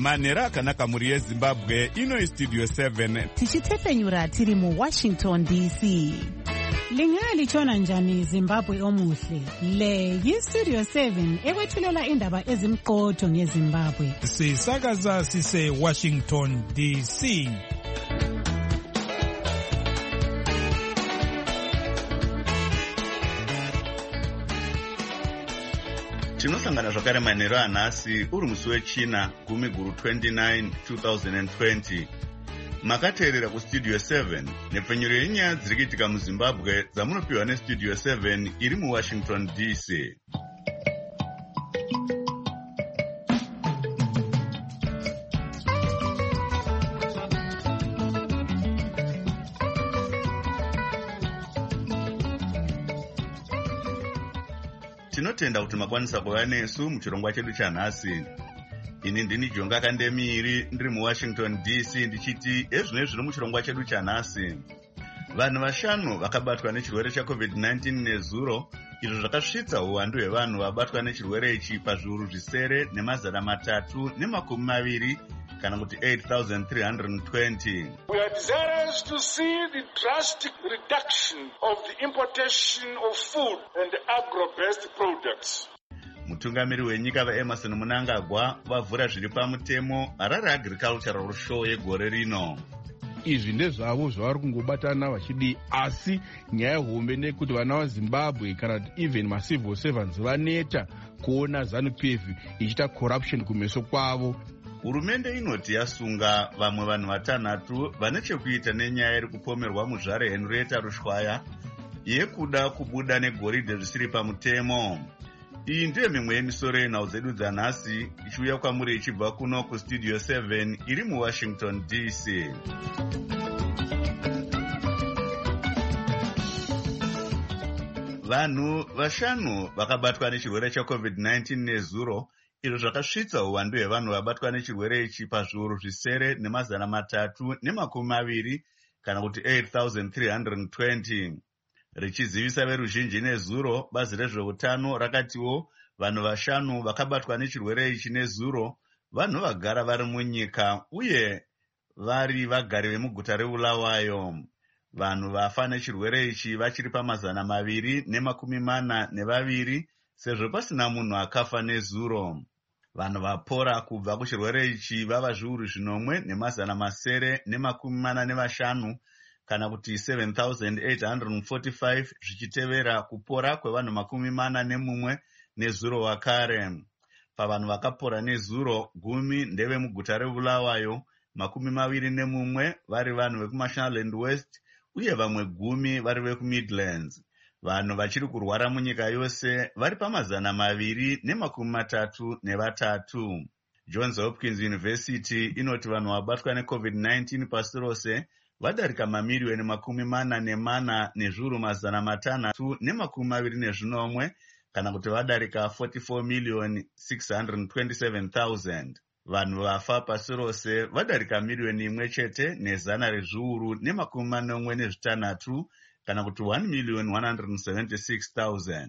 manhero akanaka mhuri yezimbabwe. Ino Studio 7 tichitefenyura tiri muWashington DC. Lingalitshona njani Zimbabwe omuhle? Le yiStudio 7 ekwethulela indaba ezimqotho ngeZimbabwe. Sisakaza sise Washington DC. Tinosangana zvakare manhero anhasi uri musi wechina 10/29 2020. Makateerera kuStudio 7 nepfenyuro yenyaya dziri kuitika muZimbabwe dzamunopiwa neStudio 7 iri muWashington DC. Tinotenda kuti makwanisa kuva nesu muchirongwa chedu chanhasi. Ini ndini Jonga Kandemiri ndiri muWashington DC ndichiti ezvino zviri muchirongwa chedu chanhasi. Vanhu vashanu vakabatwa nechirwere chaCovid-19 nezuro, izvo zvakasvitsa uwandu hwevanhu vabatwa nechirwere ichi pazviuru zvisere nemazana matatu nemakumi maviri kana kuti 8,320. We are desirous to see the drastic reduction of the importation of food and agro-based products. Mutungamiri wenyika vaEmerson Mnangagwa vavhura zviri pamutemo Harare Agricultural Show yegore rino. Izvi ndezvavo zvavari kungobatana vachidi, asi nyaya hombe nekuti vana vaZimbabwe kana kuti even macivil servants vaneta kuona ZANU-PF ichita corruption kumeso kwavo. Hurumende inoti yasunga vamwe vanhu vatanhatu vane chekuita nenyaya iri kupomerwa muzvare Henrietta Rushwaya yekuda kubuda negoridhe zvisiri pamutemo. Iyi ndiyo mimwe yemisoro yenhau dzedu dzanhasi ichiuya kwamuri ichibva kuno kuStudio 7 iri muWashington DC. Vanhu vashanu vakabatwa nechirwere chaCovid-19 nezuro, izvo zvakasvitsa uwandu hwevanhu vabatwa nechirwere ichi pazviuru zvisere nemazana matatu nemakumi maviri kana kuti 8,320. Richizivisa veruzhinji nezuro, bazi rezveutano rakatiwo vanhu vashanu vakabatwa nechirwere ichi nezuro vanhu vagara vari munyika uye vari vagari vemuguta reBulawayo. Vanhu vafa nechirwere ichi vachiri pamazana maviri nemakumi mana nevaviri sezvo pasina munhu akafa nezuro. Vanhu vapora kubva kuchirwere ichi vava zviuru zvinomwe nemazana masere nemakumi mana nevashanu kana kuti 7,845 zvichitevera kupora kwevanhu makumi mana nemumwe nezuro wakare. Pavanhu vakapora nezuro 10 ndeve muguta reBulawayo, makumi maviri nemumwe vari vanhu vekuMashonaland West uye vamwe 10 vari vekuMidlands. Vanhu vachiri kurwara munyika yose vari pamazana maviri nemakumi matatu nevatatu. Johns Hopkins University inoti vanhu vabatwa neCovid-19 pasi rose vadarika mamiriyoni makumi mana nemana nezviuru mazana matanhatu nemakumi maviri nezvinomwe kana kuti vadarika 44,627,000. Vanhu vafa pasi rose vadarika miriyoni imwe chete nezana rezviuru nemakumi manomwe nezvitanhatu kana kuti 1,176,000.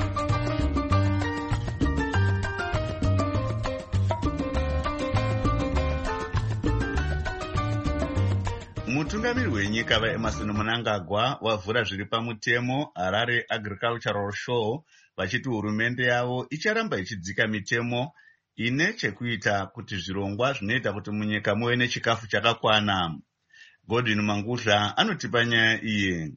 Mutungamiri wenyika vaEmerson Mnangagwa wavhura zviri pamutemo Harare Agricultural Show vachiti hurumende yavo icharamba ichidzika mitemo ine chekuita kuti zvirongwa zvinoita kuti munyika muve nechikafu chakakwana. Godwin Mangudla anotipa nyaya iyi.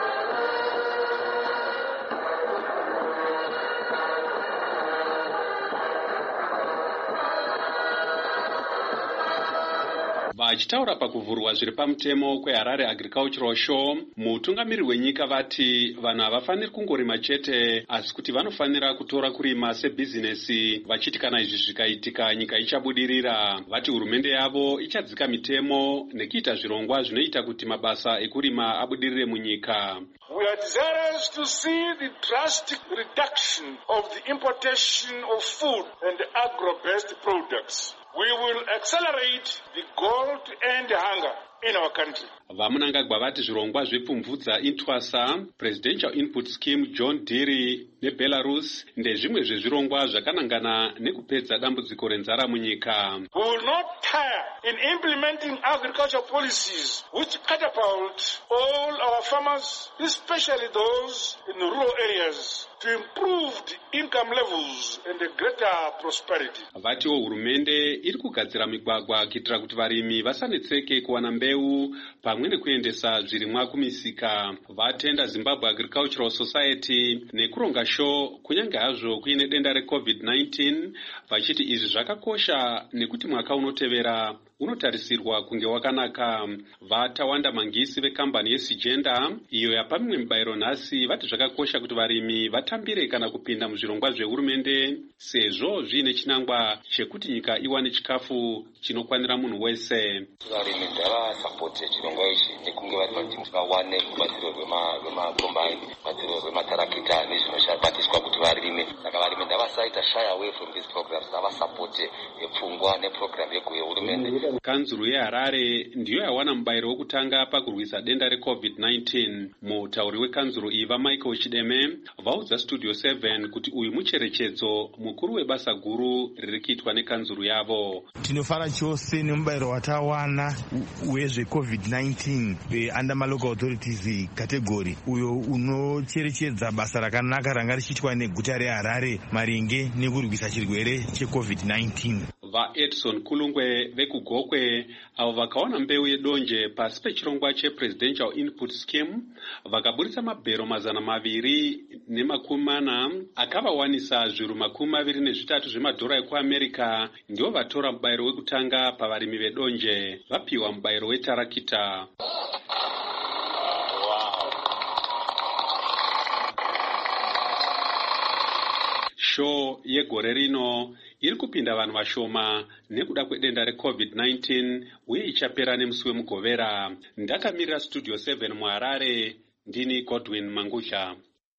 Vachitaura pakuvhurwa zviri pamutemo kweHarare Agricultural Show, mutungamiri wenyika vati vanhu havafaniri kungorima chete asi kuti vanofanira kutora kurima sebhizinesi, vachiti kana izvi zvikaitika nyika ichabudirira. Vati hurumende yavo ichadzika mitemo nekuita zvirongwa zvinoita kuti mabasa ekurima abudirire munyika. We are desirous to see the drastic reduction of the importation of food and agro-based products. We will accelerate the goal to end hunger in our country. Vamunangagwa vati zvirongwa zvepfumvudza intwasa, Presidential Input Scheme John Deere neBelarus ndezvimwe zvezvirongwa zvakanangana nekupedza dambudziko renzara munyika. We will not tire in implementing agricultural policies which catapult all our farmers, especially those in rural areas, to improved income levels and a greater prosperity. Vatiwo hurumende iri kugadzira migwagwa kuitira kuti varimi vasanetseke kuwana mbeu pamwe nekuendesa zvirimwa kumisika. Vatenda Zimbabwe Agricultural Society nekuronga show kunyange hazvo kuine denda reCovid-19 vachiti izvi zvakakosha nekuti mwaka unotevera unotarisirwa kunge wakanaka. Vatawanda Mangisi vekambani yeSigenda iyo yapa mimwe mibayiro nhasi vati zvakakosha kuti varimi vatambire kana kupinda muzvirongwa zvehurumende sezvo zviine chinangwa chekuti nyika iwane chikafu chinokwanira munhu wese. Varimi ngavasapote chirongwa ichi nekunge vari kuti vawane rubatsiro rwemakombaini, rubatsiro rwematarakita nezvinoshandiswa kuti varime. Saka varimi ngavasaita shy away from these programs, ngavasapote pfungwa neprogram yehurumende. Kanzuru yeHarare ndiyo yawana mubayiro wokutanga pakurwisa denda reCovid-19. Mutauri wekanzuru iyi vaMichael Chideme vaudza Studio 7 kuti uyu mucherechedzo mukuru webasa guru riri kuitwa nekanzuru yavo. Tinofara chose nemubayiro watawana wezveCovid-19 under malocal authorities category uyo unocherechedza basa rakanaka ranga richiitwa neguta reHarare maringe nekurwisa chirwere cheCovid-19. VaEdson Kulungwe vekugokwe avo vakawana mbeu yedonje pasi pechirongwa chePresidential Input Scheme vakaburitsa mabhero 240 akavawanisa zviru 23 zvemadhora ekuAmerica. Ndivo vatora mubayiro wekutanga pavarimi vedonje, vapiwa mubayiro wetarakita. Show yegore rino iri kupinda vanhu vashoma nekuda kwedenda reCovid-19 uye ichapera nemusi wemugovera. Ndakamirira Studio 7 muHarare, ndini Godwin Mangusha.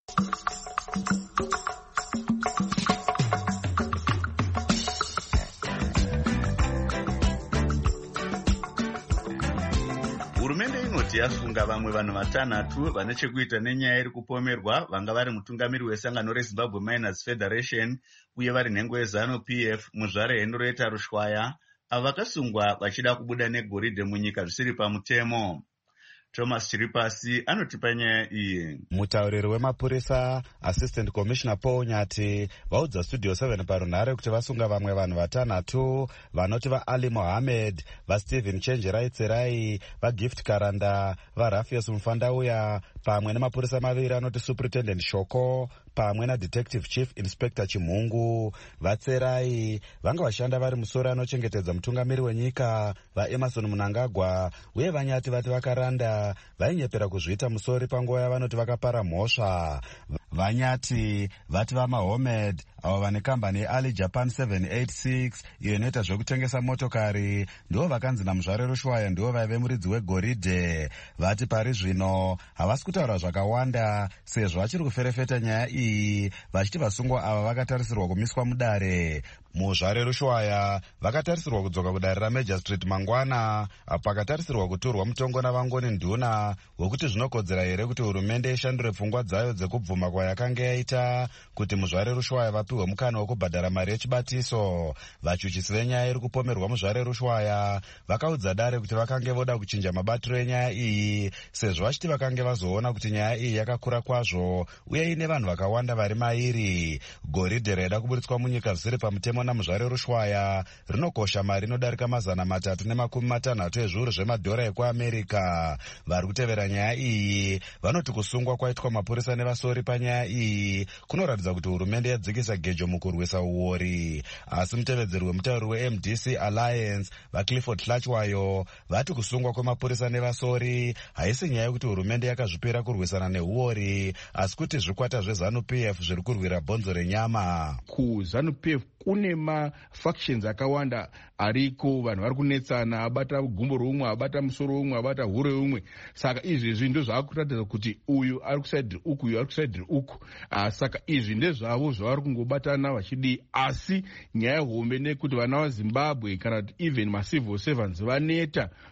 Hurumende inoti yasunga vamwe vanhu 6 vane chekuita nenyaya iri kupomerwa vanga vari mutungamiri wesangano reZimbabwe Miners Federation uye vari nhengo yeZANU-PF muzvare Henry Reta Rushwaya avo vakasungwa vachida kubuda negoridhe munyika zvisiri pamutemo. Thomas Chiripasi anotipa nyaya iyi. Mutauriri wemapurisa Assistant Commissioner Paul Nyati vaudza Studio 7 parunhare kuti vasunga vamwe vanhu 5 vanoti vaAli Mohammed, vaStephen Chenjerai, vaGift Karanda, vaRafius Mufandauya pamwe nemapurisa 2 anoti Superintendent Shoko pamwe naDetective Chief Inspector Chimhungu. Vatserai vanga vashanda vari musoro anochengetedza mutungamiri wenyika vaEmerson Mnangagwa uye Vanyati vati vakaranda vainyepera kuzviita musori panguva yavanoti vakapara mhosva. Vanyati vati vaMahomed avo vane kambani yeAli Japan 786 iyo inoita zvekutengesa motokari ndivo vakanzi naMuzvare Rushwaya ndivo vaive muridzi wegoridhe. Vati pari zvino havasi kutaura zvakawanda sezvo vachiri kuferefeta nyaya iyi vachiti vasungwa ava vakatarisirwa kumiswa mudare. Muzvare Rushwaya vakatarisirwa kudzoka kudare raMajor Street mangwana apo pakatarisirwa kuturwa mutongo navangoni nduna wekuti zvinokodzera here kuti hurumende ishandure pfungwa dzayo dzekubvuma kwayakanga yaita kuti Muzvare Rushwaya vapiwe mukana wekubhadhara mari yechibatiso. Vachuchisi venyaya iri kupomerwa Muzvare Rushwaya vakaudza dare kuti vakange voda kuchinja mabatiro enyaya iyi sezvo vachiti vakange vazoona kuti nyaya iyi yakakura kwazvo uye ine vanhu vakawanda vari mairi. Goridhe raida kuburitswa munyika zvisiri pamutemo naMuzvare Rushwaya rinokosha mari inodarika 360 ezviuru zvemadhora ekuAmerica. Vari kutevera nyaya iyi vanoti kusungwa kwaitwa mapurisa nevasori panyaya iyi kunoratidza kuti hurumende yadzikisa gejo mukurwisa uori. Asi mutevedzeri wemutauri weMDC Alliance vaClifford Hlachwayo vati kusungwa kwemapurisa nevasori haisi nyaya yekuti hurumende yakazvipira kurwisana neuori asi kuti zvikwata zveZANU-PF zviri kurwira bhonzo renyama. KuZANU-PF kune mafactions akawanda ariko, vanhu vari kunetsana, abata gumbo roumwe, abata musoro woumwe, abata huro youmwe. Saka izvi ndo zvaakuratidza kuti uyu ari kusaidhiri uku, uyu ari kusaidhiri uku. Saka izvi ndezvavo zvavari kungobatana vachidi, asi nyaya hombe nekuti vana vaZimbabwe kana kuti even macivil servants vaneta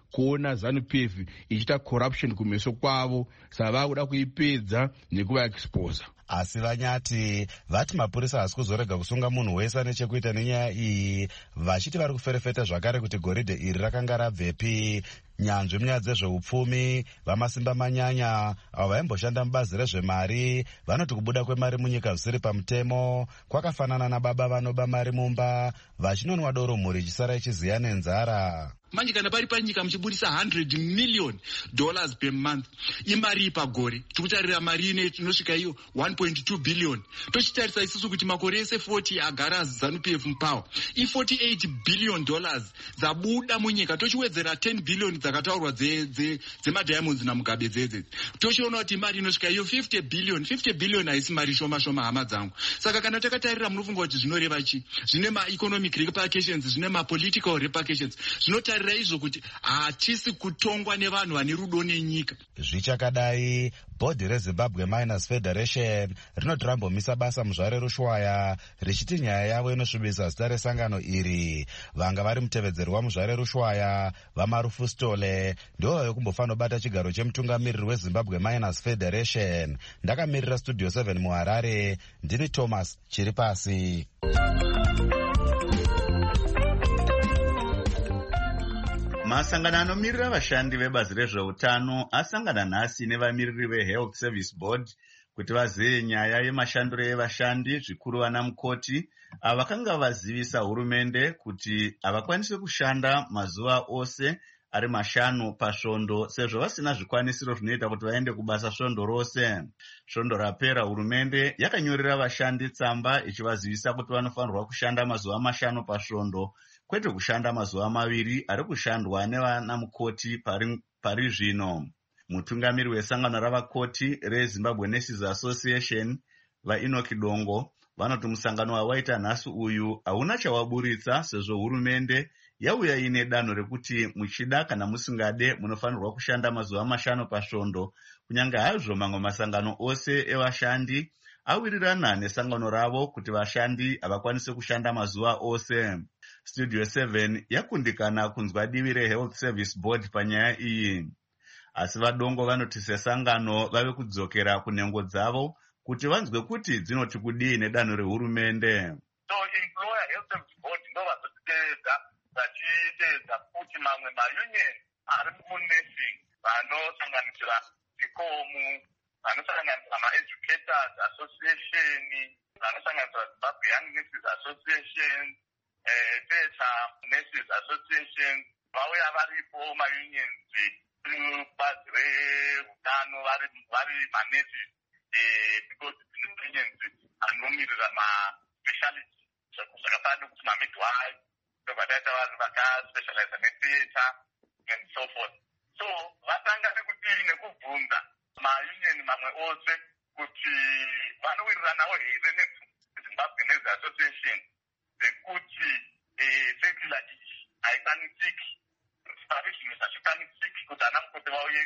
kuona ZANU-PF ichiita corruption kumeso kwavo, saka vakuda kuipedza nekuvaexposa. Asi Vanyati vati mapurisa hasi kuzorega kusunga munhu wese ane chekuita nenyaya iyi, vachiti vari kuferefeta zvakare kuti goridhe iri rakanga rabvepi. Nyanzvi munyaya dzezveupfumi vamasimba manyanya avo vaimboshanda mubazi rezvemari vanoti kubuda kwemari munyika zvisiri pamutemo kwakafanana nababa vanoba mari mumba vachinonwa doro mhuri ichisara ichiziya nenzara. Manje kana pari panyika muchibudisa $100 million per month imari pagore, tikutarira mari ine inosvika iyo 1.2 billion. Tochitarisa isusu kuti makore ese 40 agara ZANU-PF mupower, $48 billion zabuda munyika, tochiwedzera 10 billion dzakataurwa dzemadiamonds namugabe dzedze. Tochiona kuti mari inosvika iyo 50 billion haisi mari shoma shoma hama dzangu. Saka kana takatarira munofunga kuti zvinoreva chi? Zvine ma-economic repercussions, zvine ma-political repercussions. Zvinotarira izvo kuti hatisi kutongwa nevanhu vane rudo nenyika. Zvichakadai, bhodhi reZimbabwe Miners Federation rinoti rambomisa basa muzvare Rushwaya richiti nyaya yavo inosvibisa zita resangano iri. Vanga vari mutevedzeri wamuzvare Rushwaya vaMarufu Stole ndivo vekumbofanira bata chigaro chemutungamiriri weZimbabwe Miners Federation. Ndakamirira Studio 7 muHarare, ndini Thomas Chiripasi. Masangano anomirira vashandi vebazi rezveutano asangana nhasi nevamiriri veHealth Service Board kuti vazive nyaya yemashandiro evashandi, zvikuru vana mukoti ava vakanga vazivisa hurumende kuti havakwanisi kushanda mazuva ose ari 5 pasvondo sezvo vasina zvikwanisiro zvinoita kuti vaende kubasa svondo rose. Svondo rapera, hurumende yakanyorera vashandi tsamba ichivazivisa kuti vanofanirwa kushanda mazuva 5 pasvondo kwete kushanda mazuva 2 ari kushandwa nevana mukoti pari zvino. Mutungamiri wesangano ravakoti reZimbabwe Nurses Association vaEnoch Dongo vanoti musangano wawaita nhasi uyu hauna chawaburitsa sezvo hurumende yauya ine danho rekuti muchida kana musingade munofanirwa kushanda mazuva 5 pasvondo, kunyange hazvo mamwe masangano ose evashandi awirirana nesangano ravo kuti vashandi havakwanisi kushanda mazuva ose. Studio 7 yakundikana kunzwa divi reHealth Service Board panyaya iyi. Asi vaDongo vanoti sesangano vave kudzokera kunhengo dzavo kuti vanzwe kuti dzinoti kudii nedanho rehurumende. Employer Health Service Board ndo vazotiteedza vachiteedza kuti mamwe maunion ari munursing vanosanganisira ikomu, vanosanganisira ma-Educators Association, vanosanganisira Zimbabwe Young Nurses Association, Theatre Nurses Association, vauya varipo maunions kubazi reutano vari manurses, because unions anomirira ma-speciality zvakafanana kuti ma-midwife, vadaita vanhu vakaspecialize netheatre and so forth. So vatanga nekubvunza maunion mamwe ose kuti vanowiriranawo here neZimbabwe Nurses Association zekuti secular iyi haikwanisiki, zvinhu zvachikwanisiki kuti ana mukoti vauye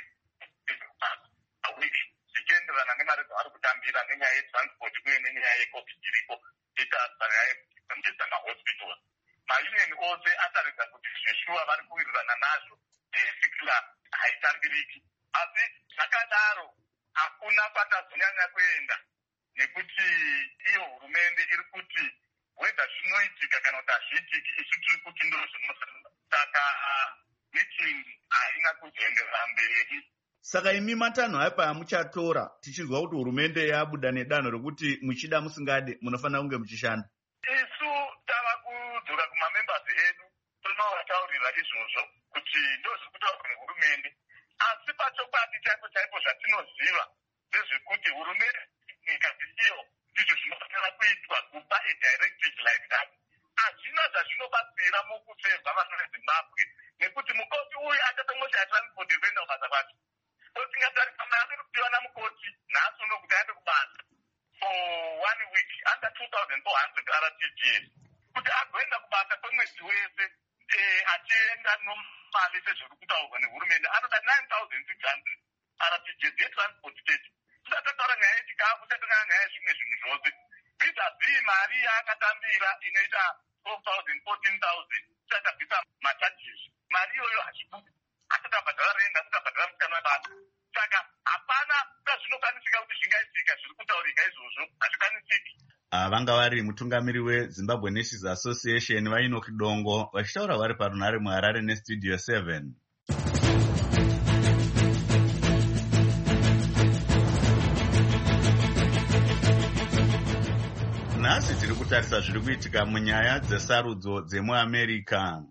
awiki zvichienderana nemari dzavari kutambira nenyaya yetransport uye nenyaya yeCovid iripo itasayaekutendedza mahospitals. Maunion ose ataridza kuti zveshuwa vari kuwirirana nazvo secular haitambiriki, asi zvakadaro hakuna kwatazonyanya kuenda nekuti iyo hurumende iri kuti whether zvinoitika kana kuti hazviitiki isu tiri kuti ndozvinofanira. Saka meeting haina kuzoenderera mberi. Saka imi matanho apa amuchatora tichizwa kuti hurumende yabuda nedanho rekuti muchida musingade munofanira kunge muchishanda? Isu tava kudzoka kumamembers edu tonovataurira izvozvo kuti ndozviri kutaurwa nehurumende, asi pachokwadi chaipo chaipo zvatinoziva ndezvekuti hurumende ikati iyo ndizvo zvinofanira kuitwa kupa directive like that. Hazvina zvazvinobatsira mukusevha vanhu veZimbabwe nekuti mukoti uyu achatomosha transport kuenda kubasa kwacho. Tingatarisa mari rupiwa namukoti nhasi uno kuti aende kubasa for 1 week under 2,400 RTGs kuti agoenda kubasa kwemwedzi wese achienda nomali sezviri kutaurwa nehurumende anoda 9,600 RTGs yetransport state. Tisatataura nyaya yechikafu, tisatataura nyaya yezvimwe zvinhu zvose. Vis-a-vis mari yaakatambira inoita 12,000 14,000 tisatapisa macharges. Mari iyoyo hachibudi bhadhara renda asingabhadhara musikana wabasa. Saka hapana zvinokwanisika kuti zvingaitika zviri kutaurika izvozvo, hazvikwanisiki. Vanga vari mutungamiri weZimbabwe Nurses Association vaEnoch Dongo vachitaura vari parunhare muHarare neStudio 7. Nhasi tiri kutarisa zviri kuitika munyaya dzesarudzo dzemuAmerica.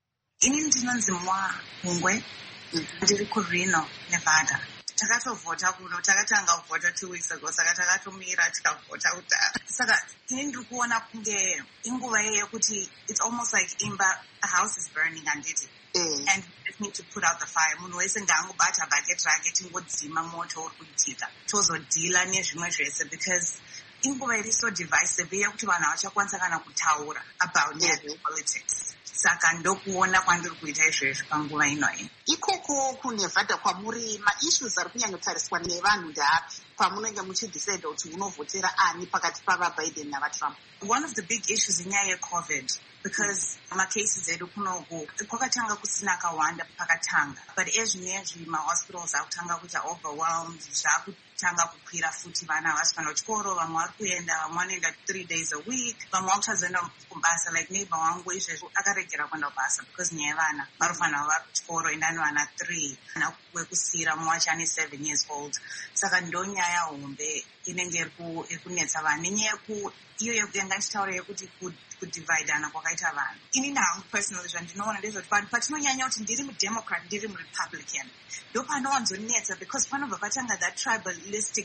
Ini ndinonzi Mwahungwe, ndiri kuReno, Nevada. Takatovhota kuno, takatanga kuvhota 2 weeks ago, saka takatomira tikavhota kudhara. Saka ini ndiri kuona kunge inguva yekuti it's almost like a house is burning handiti. And we just need to put out the fire. Munhu wese ngaangobata bucket rake tingodzima moto uri kuitika. Tozodhila nezvimwe zvese because inguva iri so divisive yekuti vanhu havachakwanisa kana kutaura about politics. Saka ndokuona kwandiri kuita izvezvi panguva inoyi. Ikoko kuNevada kwamuri maissues ari kunyanyotariswa nevanhu ndeapi pamunenge muchidecide kuti unovhotera ani pakati pavaBiden navaTrump? One of the big issues inyaya yeCovid, because macases edu kunoku kwakatanga kusina akawanda pakatanga, but ezvinezvi mahospitals akutanga kuita overwhelmed, zvakutanga kukwira futi, vana havasi kuenda kuchikoro, vamwe vari kuenda, vamwe vanoenda 3 days a week, vamwe vakuchazoenda kubasa. Like neighbor wangu izvezvi akaregera kuenda kubasa because nyaya yevana varufanira vari kuchikoro, enda nevana 3, ana wekusiyira mumwe wacho ane 7 years old. Saka ndo nyaya hombe inenge iri kunetsa vanhu, nenyaya iyo yanga ichitaura yekuti kudhivaidana kwakaita vanhu. Ini nangu personally zvandinoona ndezvoti patinonyanya kuti ndiri muDemocrat ndiri muRepublican ndopanowanzonetsa, because panobva patanga that tribalistic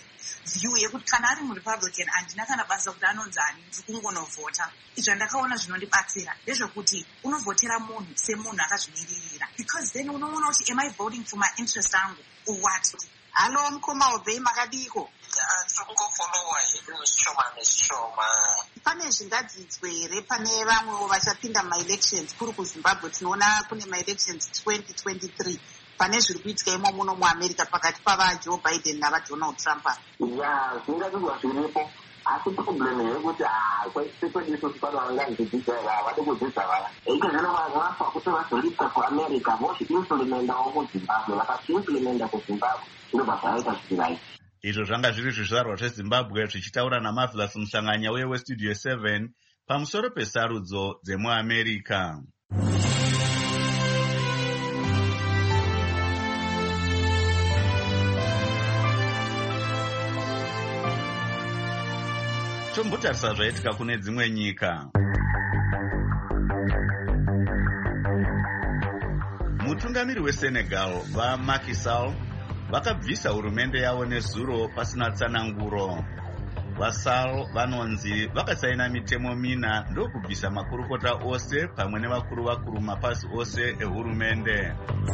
view yekuti kana ari muRepublican handina kana basa kuti anonzani, ndiri kungonovhota. Zvandakaona zvinondibatsira ndezvekuti unovhotera munhu semunhu akazvimiririra, because then unoona kuti am I voting for my interest angu or what? Halo mukoma Obey, makadiko? Tirikungofolowa hedu zvishoma nezvishoma. Pane zvingadzidzwe here pane vamwewo vachapinda maelections kuri kuZimbabwe? Tinoona kune maelections 2023 pane zviri kuitika imo muno muAmerica pakati pavaJoe Biden navaDonald Trump. Ya, zvingadzidzwa zviripo, asi problem yekuti kwaisekwediso pano vanganzidzidza here havadi kudzidza vaya. Iko zvino vanhu vafa kuti vazoripwa kuAmerica vozviimplemendawo kuZimbabwe, vakazviimplemenda kuZimbabwe zvinobva zvaita zviri. Izvo zvanga zviri zvizvarwa zveZimbabwe zvichitaura naMarvelous Musanganya weStudio 7 pamusoro pesarudzo dzemuAmerica. Tombotarisa zvaitika kune dzimwe nyika. Mutungamiri weSenegal vaMacky Sall vakabvisa hurumende yavo nezuro pasina tsananguro. VaSall vanonzi vakasaina mitemo 4 ndokubvisa makurukota ose pamwe nevakuru mapasi ose ehurumende.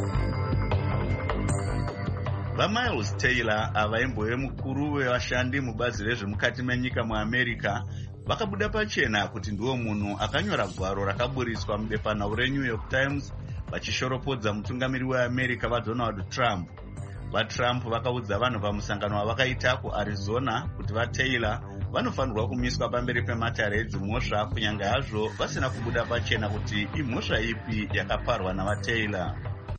VaMiles Taylor avaimbove mukuru wevashandi mubazi rezvemukati menyika muAmerica vakabuda pachena kuti ndiwo munhu akanyora gwaro rakaburiswa mubepanhau reNew York Times vachishoropodza mutungamiri weAmerica vaDonald Trump. VaTrump vakaudza vanhu pamusangano wavakaita kuArizona kuti vaTaylor vanofanirwa kumiswa pamberi pematare edzimhosva kunyange hazvo vasina kubuda pachena kuti imhosva ipi yakaparwa navaTaylor.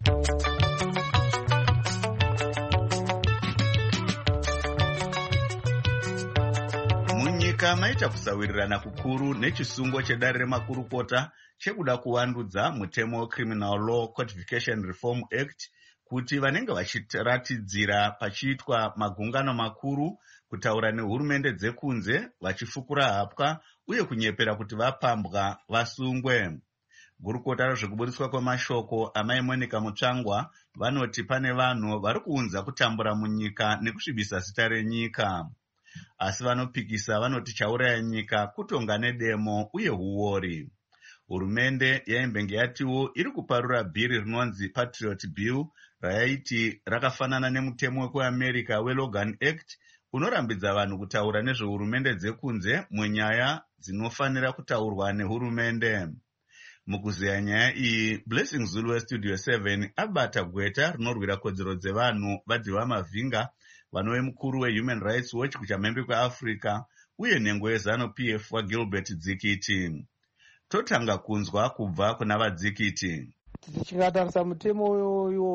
Munyika maita kusawirirana kukuru nechisungo chedare remakurukota chekuda kuvandudza mutemo Criminal Law Codification Reform Act kuti vanenge vachiratidzira pachiitwa magungano makuru kutaura nehurumende dzekunze vachifukura hapwa uye kunyepera kuti vapambwa vasungwe. Gurukota rezvekuburiswa kwemashoko amai Monica Mutsvangwa vanoti pane vanhu vari kuunza kutambura munyika nekusvibisa zita renyika. Asi vanopikisa vanoti chauraya nyika kutonga nedemo uye huori. Hurumende yaimbenge yatiwo iri kuparura bhiri rinonzi Patriot Bill raiti rakafanana nemutemo wekuAmerica weLogan Act unorambidza vanhu kutaura nezvehurumende dzekunze munyaya dzinofanira kutaurwa nehurumende. Mukuzeya nyaya iyi, Blessing Zulu weStudio 7 abata gweta rinorwira kodzero dzevanhu vaDhiwa Mavhinga vanove mukuru weHuman Rights Watch kuchamhembe kweAfrica uye nhengo yeZanu-PF waGilbert Dzikiti. Totanga kunzwa kubva kuna vaDzikiti. Tichikatarisa mutemo iwoyu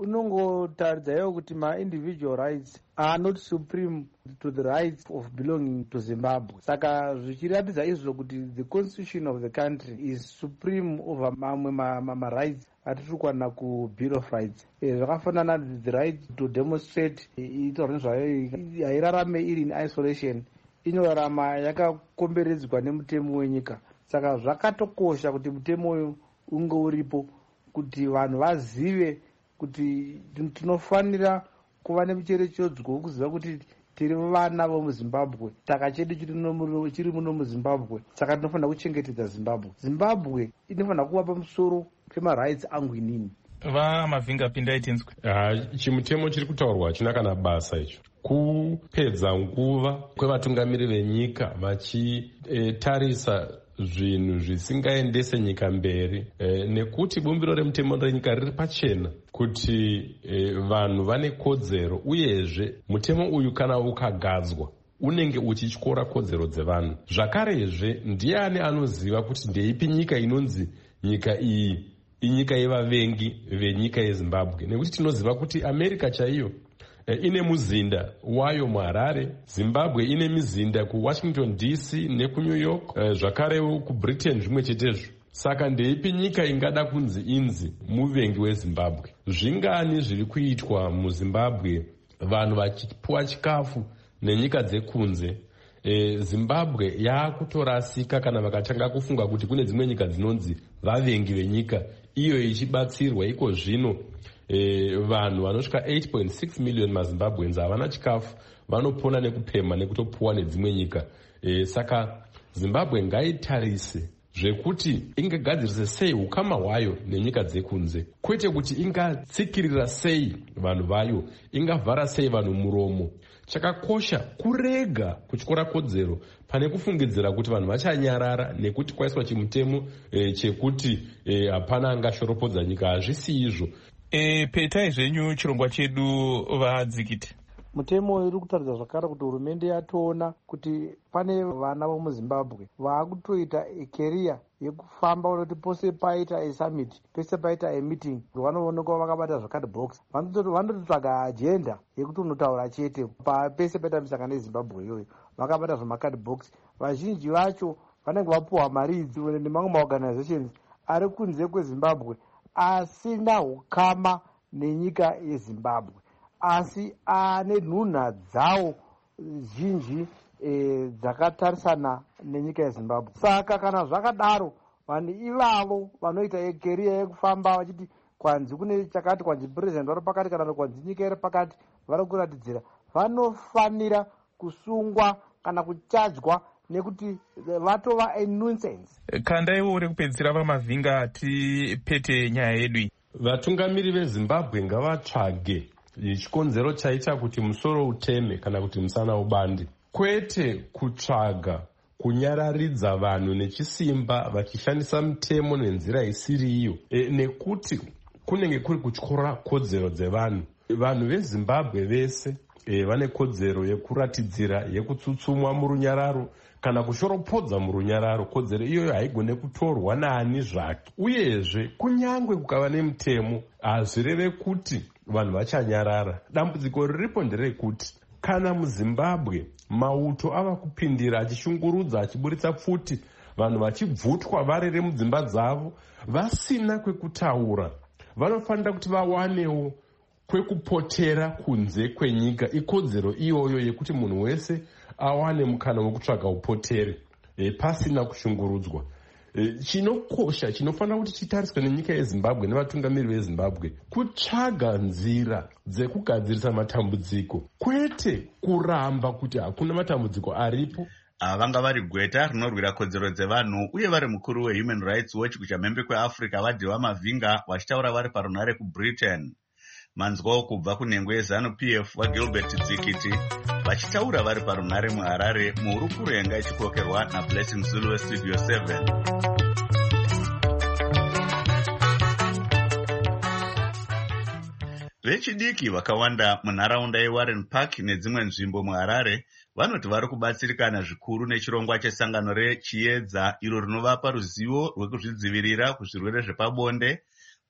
unongotaridza kuti ma-individual rights are not supreme to the rights of belonging to Zimbabwe. Saka zvichiratidza izvo kuti the constitution of the country is supreme over mamwe ma-rights atiri kuwana ku-bill of rights. Zvakafanana the right to demonstrate itaura nezvayo hairarame iri in isolation, inorarama yakakomberedzwa nemutemo wenyika. Saka zvakatokosha kuti mutemo uyu unge uripo kuti vanhu vazive kuti tinofanira kuva nemucherechedzo wekuziva kuti tiri vana vomuzimbabwe, taka chedu chiri muno muzimbabwe, saka tinofanira kuchengetedza zimbabwe. Zimbabwe inofanira kuva pamusoro pemarights angu inini. Vamavhinga pindai tinzwe. Chimutemo chiri kutaurwa hachina kana basa icho, kupedza nguva kwevatungamiri venyika vachitarisa zvinhu zvisingaendese nyika mberi, nekuti bumbiro remutemo renyika riri pachena kuti vanhu vane kodzero, uyezve mutemo uyu kana ukagadzwa unenge uchityora kodzero dzevanhu. Zvakarezve ndiani anoziva kuti ndeipi nyika inonzi nyika iyi inyika yevavengi venyika yeZimbabwe? Nekuti tinoziva kuti America chaiyo ine muzinda wayo muHarare, Zimbabwe ine mizinda kuWashington DC nekuNew York, zvakarewo kuBritain zvimwe chetezvo. Saka ndeipi nyika ingada kunzi inzi muvengi weZimbabwe? Zvingani zviri kuitwa muZimbabwe vanhu vachipuwa chikafu nenyika dzekunze? Zimbabwe yaakutorasika kana vakatanga kufunga kuti kune dzimwe nyika dzinonzi vavengi venyika, iyo ichibatsirwa. Iko zvino vanhu vanosvika 8.6 million maZimbabweans havana chikafu, vanopona nekupema nekutopuwa nedzimwe nyika. Saka Zimbabwe ngaitarise zvekuti ingagadzirise sei ukama hwayo nenyika dzekunze, kwete kuti ingatsikirira sei vanhu vayo, ingavhara sei vanhu muromo. Chakakosha kurega kutyora kodzero pane kufungidzira kuti vanhu vachanyarara nekuti kwaiswa chimutemo chekuti hapana angashoropodza nyika. Hazvisi izvo. Petai zvenyu chirongwa chedu vadzikiti. Mutemo uri kutaridza zvakare kuti hurumende yatoona kuti pane vana vomuZimbabwe vaakutoita ekeriya yekufamba unoti pose paita esummit, pese paita emeeting, vanoonekwa vakabata zvakadhibox, vanototsvaga ajenda yekuti unotaura chete pese paita misangano yeZimbabwe iyoyo, vakabata zvamakadhibox. Vazhinji vacho vanenge vapuwa mari idzi nemamwe maorganizations ari kunze kweZimbabwe asina hukama nenyika yeZimbabwe, asi ane nhunha dzawo zhinji dzakatarisana nenyika yeZimbabwe. Saka kana zvakadaro, vanhu ivavo vanoita ekeriya yekufamba vachiti kwanzi kune chakati, kwanzi president vari pakati, kana kwanzi nyika iri pakati, vari kuratidzira, vanofanira kusungwa kana kuchajwa nekuti vatova enuisance. Kandaiwo uri kupedzisira vamavhinga tipete nyaya yedu. Vatungamiri veZimbabwe ngavatsvage chikonzero chaita kuti musoro uteme kana kuti musana ubande, kwete kutsvaga kunyararidza vanhu nechisimba vachishandisa mutemo nenzira isiri iyo, nekuti kunenge kuri kutyora kodzero dzevanhu. Vanhu veZimbabwe vese vane kodzero yekuratidzira, yekutsutsumwa murunyararo kana kushoropodza murunyararo. Kodzero iyoyo haigone kutorwa naani zvake. Uyezve kunyangwe kukava nemutemo, hazvireve kuti vanhu vachanyarara. Dambudziko riripo nderekuti kana muZimbabwe mauto ava kupindira achishungurudza, achiburitsa pfuti, vanhu vachibvutwa varere mudzimba dzavo vasina kwekutaura, vanofanira kuti vawanewo kwekupotera kunze kwenyika. Ikodzero iyoyo yekuti munhu wese awane mukana wekutsvaga upotere pasina kushungurudzwa. Chinokosha, chinofanira kuti chitariswe nenyika yeZimbabwe nevatungamiri veZimbabwe, kutsvaga nzira dzekugadzirisa matambudziko, kwete kuramba kuti hakuna matambudziko aripo. Vanga vari gweta rinorwira kodzero dzevanhu uye vari mukuru weHuman Rights Watch kuchamhembe kweAfrica vadhiwa mavhinga, vachitaura vari parunhare kuBritain. Manzwawo kubva kunhengwe yeZANU-PF vaGilbert Dzikiti vachitaura vari parunhare muHarare muhurukuro yanga ichikokerwa naBlessing Zulu weStudio 7. Vechidiki vakawanda munharaunda yeWarren Park nedzimwe nzvimbo muHarare vanoti vari kubatsirikana zvikuru nechirongwa chesangano rechiedza iro rinovapa ruzivo rwekuzvidzivirira kuzvirwere zvepabonde,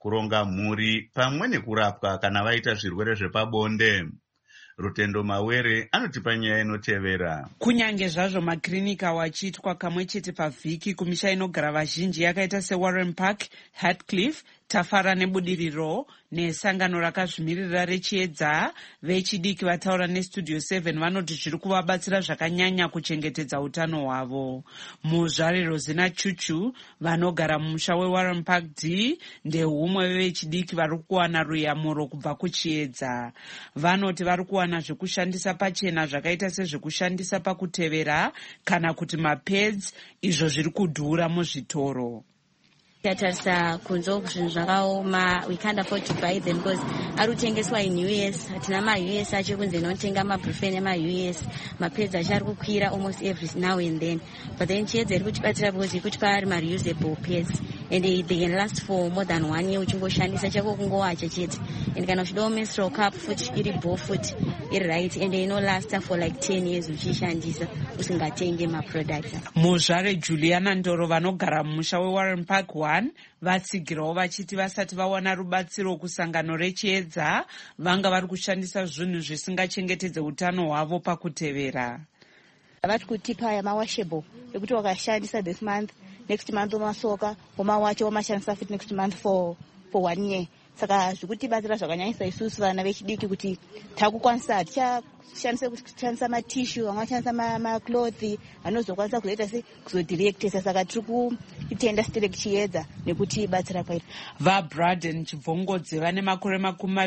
kuronga mhuri pamwe nekurapwa kana vaita zvirwere zvepabonde. Rutendo Mawere anotipa nyaya inotevera. Kunyange zvazvo makirinika wachiitwa kamwe chete pavhiki kumisha inogara vazhinji yakaita seWarren Park, Hatcliffe, Tafara nebudiriro nesangano rakazvimirira rechiedza, vechidiki vataura neStudio 7 vanoti zviri kuvabatsira zvakanyanya kuchengetedza utano hwavo. Muzvare Rosina Chuchu vanogara mumusha weWarren Park D ndehumwe vechidiki vari kuwana ruyamuro kubva kuchiedza. Vanoti vari kuwana zvekushandisa pachena zvakaita sezvekushandisa pakutevera kana kuti mapads, izvo zviri kudhura muzvitoro. Tatarisa kunzo zvinhu zvakaoma, we can't afford to buy them because ari kutengeswa in US. Hatina ma-US acho kunze notenga ma-brufen ema-US. Mapads acho ari kukwira almost every now and then. But then chiedza iri kutibatsira because iri kutipa ari ma-reusable pads. And they can last for more than 1 year uchingoshandisa chako kungowacha chete. And kana uchidawo menstrual cup futi iri bow futi iri right, and they last for like 10 years uchishandisa usingatenge ma-products. Muzvare Juliana Ndoro vanogara mumusha weWarren Park 1 vatsigirawo vachiti vasati vawana rubatsiro kusangano rechiedza vanga vari kushandisa zvinhu zvisingachengetedze utano hwavo pakutevera. Vari kutipa mawashable ekuti wakashandisa this month, next month umasoka umawacha umashandisa futi next month for 1 year. Saka zvikutibatsira zvakanyanyisa isusu vana vechidiki kuti takukwanisa tichishandisa matishu, vamwe vachishandisa macloth anozokwanisa kuzoita sekuzodirectesa. Saka tiri kuitenda sitereki chiedza nekuti batsira kwaita. VaBraden Chibvongodze vane makore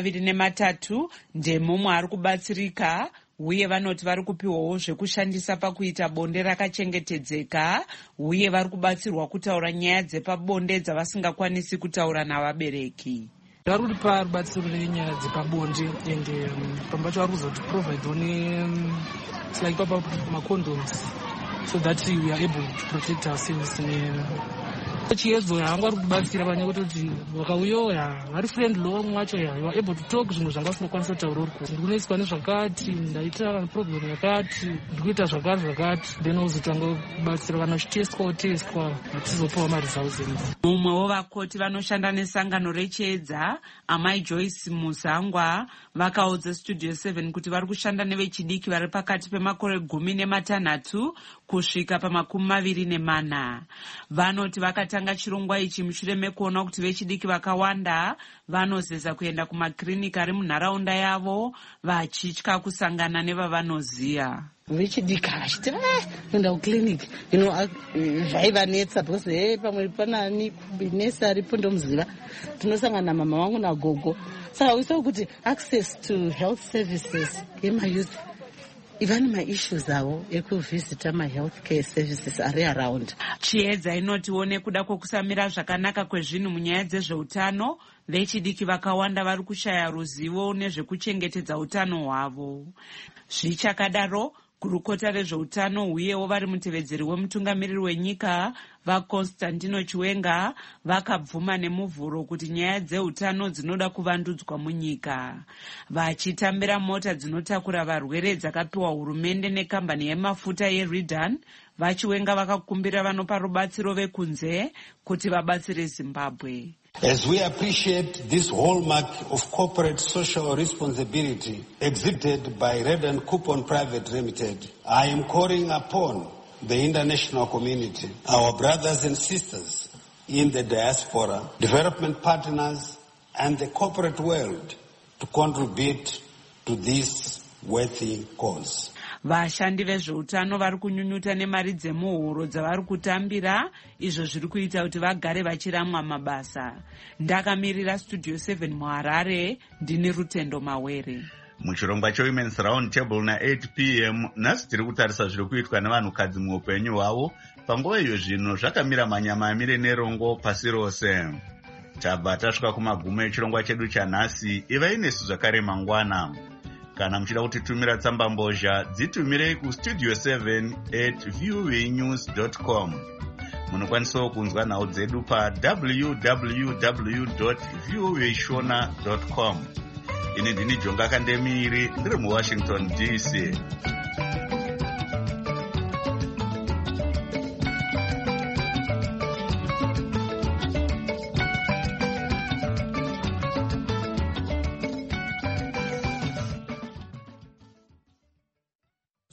23 ndemumwe ari kubatsirika, uye vanoti vari kupiwawo zvekushandisa pakuita bonde rakachengetedzeka, uye vari kubatsirwa kutaura nyaya dzepabonde dzavasingakwanisi kutaura navabereki. Vari kutipa rubatsiro renyaya dzepabonde ende pamwe pacho vari kuzoti provide like macondoms so that we are able to protect ourselves. Chiedzo hanga vari kubatsira panyaya kutoti vakauyawo vari friendly wamwe wacho you are able to talk zvinhu zvanga usingakwanisa kutaura uri kuti ndikunoiswa nezvakati, ndaita problem yakati, ndikuita zvakati, then uzotanga kubatsira kana uchitestwa vatizopawo ma-results. Mumwewo vakoti vanoshanda nesangano rechiedza, Amai Joyce Muzangwa, vakaudza Studio 7 kuti vari kushanda nevechidiki vari pakati pemakore 16 kusvika pa24. Vanoti vakatanga chirongwa ichi mushure mekuona kuti vechidiki vakawanda vanozeza kuenda kumakirinika ari munharaunda yavo vachitya kusangana nevavanoziya. Vechidiki achiti kuenda kuclinic zvaivanetsa because pamwe panani nesi aripo ndomuziva, tinosangana mama vangu nagogo. Saka uisawo kuti access to health services yemayouth even ma-issues avo ekuvisita ma-health care services ari around. Chiedza inotiwo nekuda kwekusamira zvakanaka kwezvinhu munyaya dzezveutano, vechidiki vakawanda vari kushaya ruzivo nezvekuchengetedza utano hwavo. Zvichakadaro, gurukota rezveutano uyewo vari mutevedzeri wemutungamiriri wenyika vaConstantino Chiwenga vakabvuma nemuvhuro kuti nyaya dzeutano dzinoda kuvandudzwa munyika. Vachitambira mota dzinotakura varwere dzakapiwa hurumende nekambani yemafuta yeRidan, vaChiwenga vakakumbira vanopa rubatsiro vekunze kuti vabatsire Zimbabwe. As we appreciate this hallmark of corporate social responsibility exhibited by Red & Coupon Private Limited, I am calling upon the international community, our brothers and sisters in the diaspora, development partners, and the corporate world to contribute to this worthy cause. Vashandi vezveutano vari kunyunyuta nemari dzemuhuro dzavari kutambira, izvo zviri kuita kuti vagare vachiramwa mabasa. Ndakamirira Studio 7 muHarare, ndini Rutendo Mawere. Muchirongwa cheWomen's Round Table na8 p.m. nhasi tiri kutarisa zviri kuitwa nevanhukadzi muupenyu hwavo panguva iyo zvinhu zvakamira manyama amire nerongo pasi rose. Tabva tasvika kumagumo echirongwa chedu chanhasi. Ivai nesu zvakare mangwana. Kana muchida kutitumira tsamba mbozha, dzitumirei kustudio 7@voanews.com. Munokwanisawo kunzwa nhau dzedu www.voashona.com. Ini ndini Jonga Kandemiri, ndiri muWashington DC.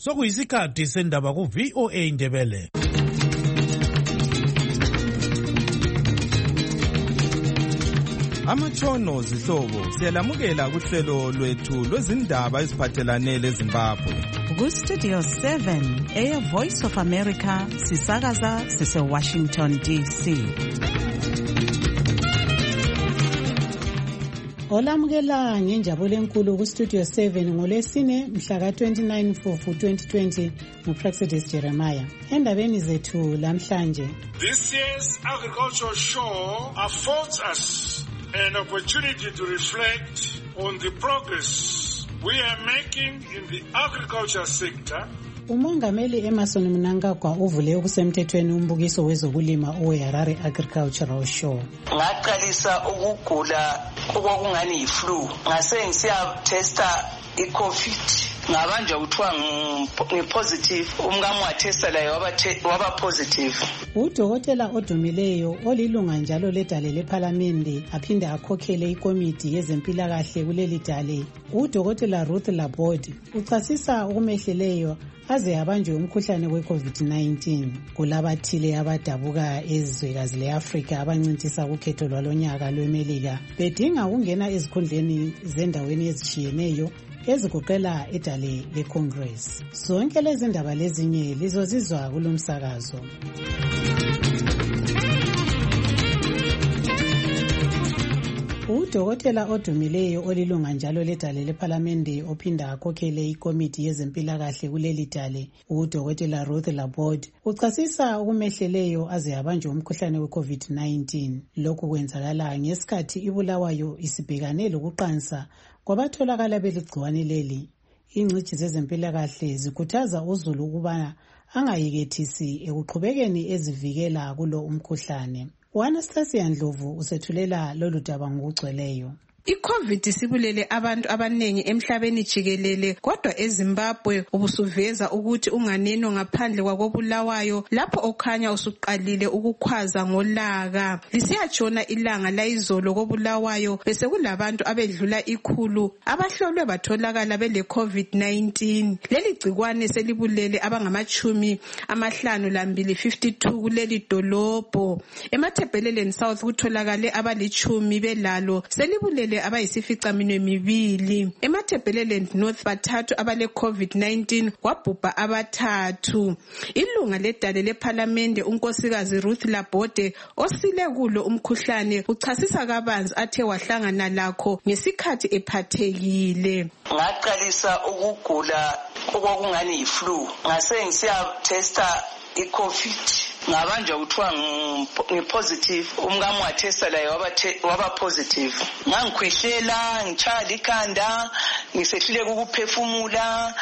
sokuyisikhathi sendaba ku-VOA Indebele. Amatshono zihlobo siyalamukela kuhlelo lwethu lwezindaba eziphathelane leZimbabwe. Ku-Studio 7 Air Voice of America sisakaza sise-Washington DC. Olamukela ngenjabulo enkulu ku-Studio 7 ngolwesine mhla ka-29 Mfumfu 2020 nguPraxedis Jeremiah. Endabeni zethu lamhlanje. This year's agricultural show affords us an opportunity to reflect on the progress we are making in the agriculture sector. Umongameli Emerson Mnangagwa uvule okusemthethweni umbukiso wezokulima oweHarare Agricultural Show. Ngaqalisa ukugula okungani yi-flu. Ngase ngisiya testa i-COVID. Ngabanja kuthiwa ngi-positive. Umngamo wathesta laye waba positive. Udokotela odumileyo olilunga njalo ledale lephalamende aphinde akhokhele ikomiti yezempilakahle kuleli dale. Udokotela Ruth Laborde uchasisa okumehleleyo aze abanjwe umkhuhlane we-COVID-19 kulabathile abadabuka ezwekazi le-Afrika abancintisa kukhetho lwalonyaka lweMelika bedinga ukungena ezikhundleni zendaweni ezitshiyeneyo ezigoqela edale le-Congress. Zonke lezi ndaba lezinye lizozizwa kulomsakazo. Udokotela odumileyo olilunga njalo ledale lephalamende ophinda akhokhele ikomiti yezempilakahle kuleli dale, udokotela Ruth Laborde uchasisa okumehleleyo aze abanjwe umkhuhlane we-COVID-19. Lokhu kwenzakala ngesikhathi iBulawayo isibhekane lokuqansa kwabatholakala beligciwane leli. Ingcitshi zezempilakahle zikhuthaza uzulu ukubana angayekethisi ekuqhubekeni ezivikela kulo umkhuhlane. Anastasia Ndlovu usethulela lolu daba ngokugcweleyo. I-COVID sibulele abantu abanengi emhlabeni jikelele, kodwa eZimbabwe ubusuveza ukuthi unganeno ngaphandle kwakobulawayo lapho okhanya usuqalile ukukhwaza ngolaka. Lisiyatshona ilanga layizolo kobulawayo bese kulabantu abedlula 100 abahlolwe batholakala bele-COVID-19. Leli gcikwane selibulele abangama-52 kuleli dolobho. EMatabeleland South kutholakale abali-10 belalo, selibulele abayisificaminwembili. EMatabeleland North bathathu abale-COVID-19 kwabhubha 3. Ilunga ledale lephalamende unkosikazi Ruth Laborde osile kulo umkhuhlane uchasisa kabanzi athe wahlangana lakho ngesikhathi ephathekile. Ngaqalisa ukugula okungani yi-flu. Ngase ngisiya testa i-COVID. Ngabanja kuthiwa ngi-positive. Umngamo wathesta laye waba positive. Ngangikhwehlela, ngitshaya likhanda, ngisehluleka ukuphefumula,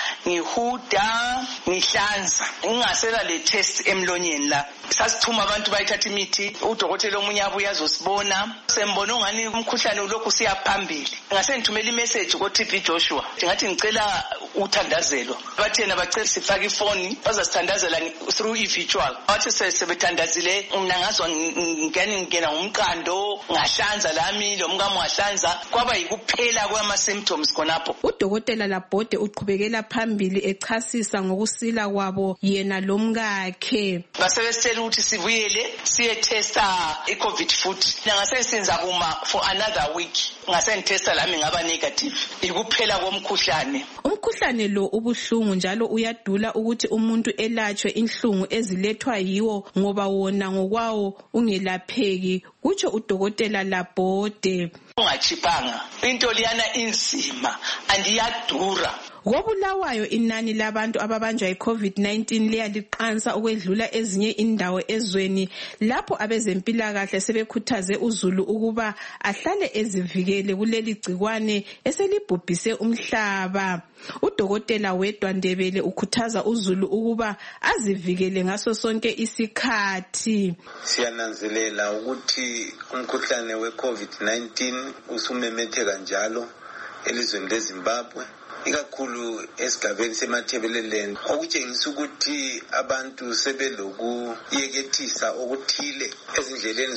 ngihuda, ngihlanza. Ngingasela le test emlonyeni la. Sasithuma abantu bayithatha imithi, udokotela omunye abuya azosibona. Sembona ungani umkhuhlane ulokhu usiya phambili. Ngase ngithumela imessage ko-TB Joshua. Ngathi ngicela uthandazelo. Bathena bacela sifake ifoni, bazasithandazela through i-virtual. Bathi sebethandazile mina ngazwa ngingena ngumqando, ngahlanza lami lo mngamo wahlanza, kwaba yikuphela kwama-symptoms khonapho. Udokotela Laborde uqhubekela phambili echasisa ngokusila kwabo yena lomkakhe. Basebesitshela ukuthi sibuyele siye testa i-COVID futhi. Ngase senza kuma for another week. Ngase ngitesta lami ngaba negative. Ikuphela komkhuhlane. Umkhuhlane lo ubuhlungu njalo uyadula ukuthi umuntu elatshwe inhlungu ezilethwa yiwo ngoba wona ngokwawo ungelapheki, kutsho udokotela Laborde. Ungachipanga into liyana inzima andiyadura. Kobulawayo inani labantu ababanjwa yi-COVID-19 liyaliqansa ukwedlula ezinye indawo ezweni, lapho abezempilakahle sebekhuthaze uzulu ukuba ahlale ezivikele kuleli gcikwane eselibhubhise umhlaba. Udokotela Wedwa Ndebele ukhuthaza uzulu ukuba azivikele ngaso sonke isikhathi. Siyananzelela ukuthi umkhuhlane we-COVID-19 usumemetheka njalo elizweni leZimbabwe, ikakhulu esigabeni seMatabeleland, okutshengisa ukuthi abantu sebelokuyekethisa okuthile ezindleleni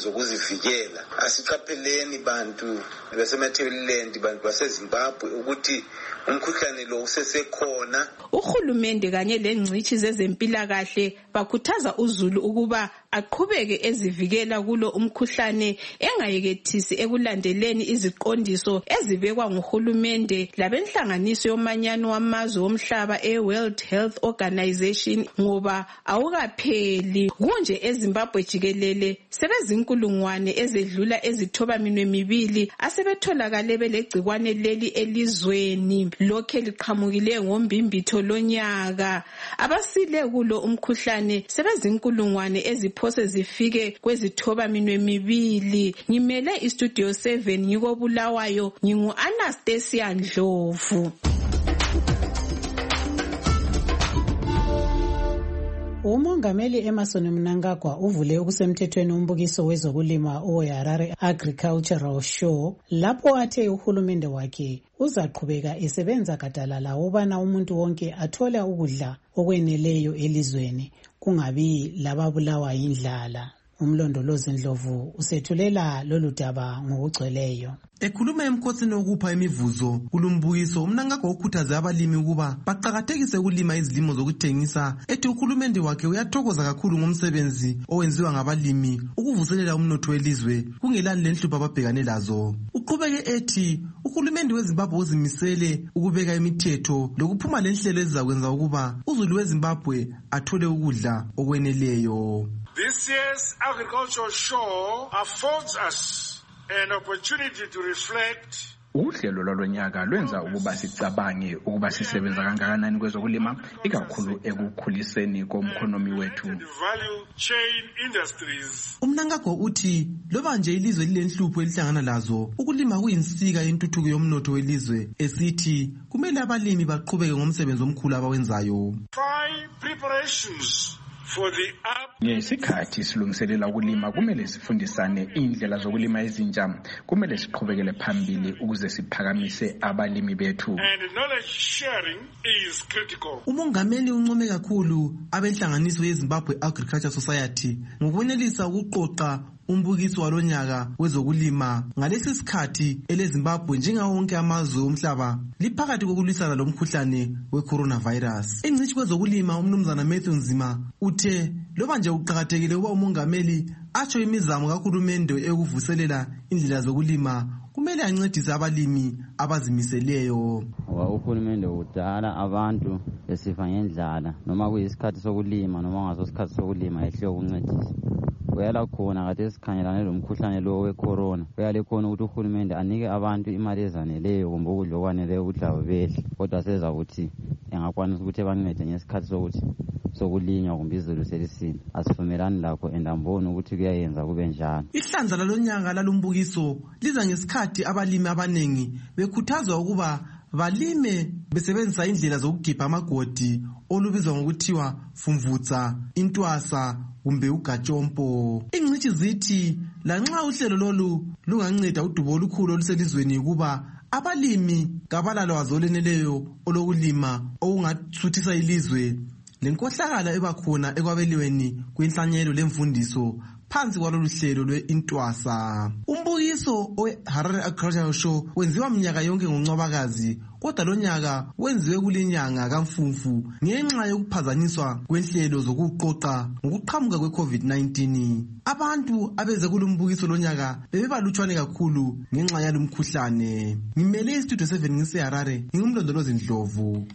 zokuzivikela. Asiqapheleni bantu baseMatabeleland, bantu baseZimbabwe, ukuthi umkhuhlane lo usesekhona. Uhulumende kanye lengcitshi zezempilakahle bakhuthaza uzulu ukuba aqhubeke ezivikela kulo umkhuhlane, engayekethisi ekulandeleni iziqondiso ezibekwa nguhulumende labenhlanganiso yomanyano wamazwe omhlaba e-World Health Organization, ngoba awukapheli. Kunje eZimbabwe jikelele sebezinkulungwane ezedlula ezithobaminwe mibili asebetholakale belegcikwane leli elizweni, lokhe liqhamukile ngombimbitho lonyaka. Abasile kulo umkhuhlane sebezinkulungwane eziphose zifike kwezithobaminwe mibili. Ngimele iStudio 7 ngikobulawayo, ngingu-Anastasia Ndlovu. Umongameli Emmerson Mnangagwa uvule okusemthethweni umbukiso wezokulima oHarare Agricultural Show, lapho athe uhulumende wakhe uzaqhubeka esebenza gadalala ukubana umuntu wonke athole ukudla okweneleyo elizweni, kungabi lababulawa yindlala. Umlondolozi Ndlovu usethulela lolu daba ngokugcweleyo. Ekhuluma emkhosini wokupha imivuzo kulumbukiso, uMnangagwa ukhuthaze abalimi ukuba baqakathekise ukulima izilimo zokuthengisa, ethi uhulumende wakhe uyathokoza kakhulu ngomsebenzi owenziwa ngabalimi ukuvuselela umnotho welizwe kungelani lenhlupho ababhekane lazo. Uqhubeke ethi uhulumende weZimbabwe uzimisele ukubeka imithetho lokuphuma lenhlelo ezizakwenza ukuba uzulu weZimbabwe athole ukudla okweneleyo. This year's agricultural show affords us an opportunity to reflect. Uhlelo lwalonyaka lwenza ukuba sicabange ukuba sisebenza kangakanani kwezokulima, ikakhulu ekukhuliseni komkhonomi wethu. uMnangagwa uthi loba nje ilizwe lilenhlupho elihlangana lazo, ukulima kuyinsika yentuthuko yomnotho welizwe, esithi kumele abalimi baqhubeke ngomsebenzi omkhulu abawenzayo. Ngesikhathi silungiselela ukulima, kumele sifundisane indlela zokulima ezintsha. Kumele siqhubekele phambili ukuze siphakamise abalimi bethu. Umongameli uncome kakhulu abenhlanganiso yeZimbabwe Agriculture Society ngokwenelisa ukuqoqa umbukiso walonyaka wezokulima ngalesi sikhathi eleZimbabwe njengawo wonke amazwe omhlaba liphakathi kokulwisana lomkhuhlane weCoronavirus. Ingcitshi kwezokulima uMnumzana Matthew Nzima uthe loba nje uqhakathekile ukuba umongameli atsho imizamo kahulumende ekuvuselela indlela zokulima, kumele ancedise abalimi abazimiseleyo. Uhulumende udala abantu besifa ngendlala, noma kuyisikhathi sokulima noma ngaso sikhathi sokulima ehle ukuncedisa. Uyala khona kade sikhangelane lomkhuhlane lo wecorona, uyale khona ukuthi uhulumende anike abantu imali ezaneleyo kumbe ukudla okwaneleyo ukuthi labo bedle, kodwa seza ukuthi engakwanisa ukuthi bancede ngesikhathi sokuthi sokulinywa kumbe izulu selisina. Asivumelani lakho endamboni ukuthi kuyayenza kube njalo. Ihlandla lalonyaka lalombukiso liza ngesikhathi abalimi abanengi bekhuthazwa ukuba balime besebenzisa indlela zokugibha amagodi olubizwa ngokuthiwa fumvutsa, intwasa kumbe ugatshompo. Ingcitshi zithi lanxa uhlelo lolu lunganceda udubo olukhulu oluselizweni ukuba abalimi kabalalwazi olweneleyo olokulima okungathuthisa ilizwe, lenkohlakala ebakhona ekwabeliweni kwenhlanyelo lemfundiso phansi kwalolu hlelo lwe-intwasa. Umbukiso we-Harare Agricultural Show wenziwa minyaka yonke ngoNcwabakazi, kodwa lonyaka wenziwe kulenyanga kaMfumfu ngenxa yokuphazanyiswa kwenhlelo zokuqoqa ngokuqhamuka kwe-COVID-19. Abantu abeze kulumbukiso lonyaka bebebalutshwane kakhulu ngenxa yalumkhuhlane. Ngimele iStudio 7 ngiseHarare, ngingumlondolozi Ndlovu.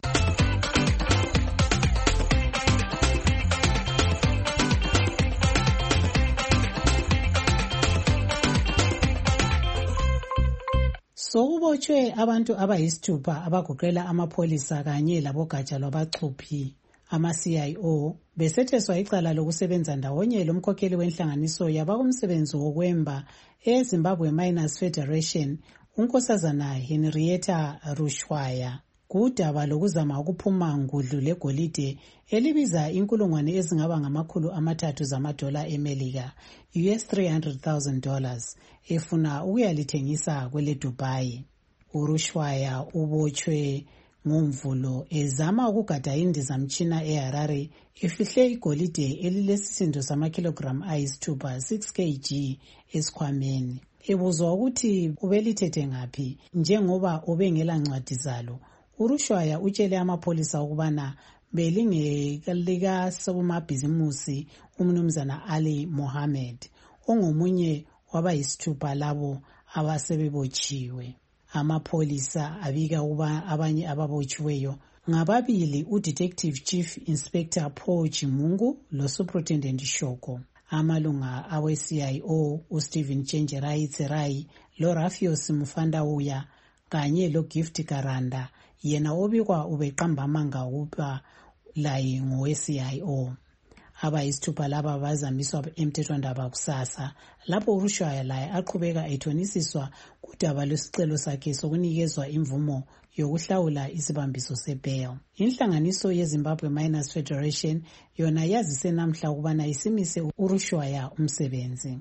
Sokubotshwe abantu abayisithupha abagoqela amapholisa kanye labogatsha lwabachuphi ama-CIO besetheswa icala lokusebenza ndawonye lomkhokheli wenhlanganiso yabakumsebenzi wokwemba eZimbabwe Miners Federation unkosazana Henrietta Rushwaya kudaba lokuzama ukuphuma ngudlu legolide elibiza inkulungwane ezingaba ngama300 zamadola eMelika, $300,000, efuna ukuyalithengisa kwele Dubai. uRushwaya ubotshwe ngomvulo ezama ukugada indizamtshina eHarare ifihle igolide elilesisindo samakilogram ayisithupha 6 kg esikhwameni. Ebuzwa ukuthi ubelithethe ngaphi njengoba ubengela ncwadi zalo, uRushwaya utshele amapholisa ukubana belingelika somabhizimusi umnumzana Ali Mohammed ongomunye wabayisithupha labo abasebebotshiwe. Amapholisa abika ukuba abanye ababotshiweyo ngababili uDetective Chief Inspector Paul Chimungu loSuperintendent Shoko. Amalunga awe-CIO uStephen Chenjerai Tserai loRafios Mufandauya kanye loGift Karanda yena obikwa ubeqamba amanga ukuba laye ngowe-CIO. Abayisithupha laba bazamiswa emthethwandaba kusasa lapho uRushwaya laye aqhubeka ethonisiswa kudaba lwesicelo sakhe sokunikezwa imvumo yokuhlawula isibambiso sebail. Inhlanganiso yeZimbabwe Miners Federation yona yazise namhla ukubana isimise uRushwaya umsebenzi.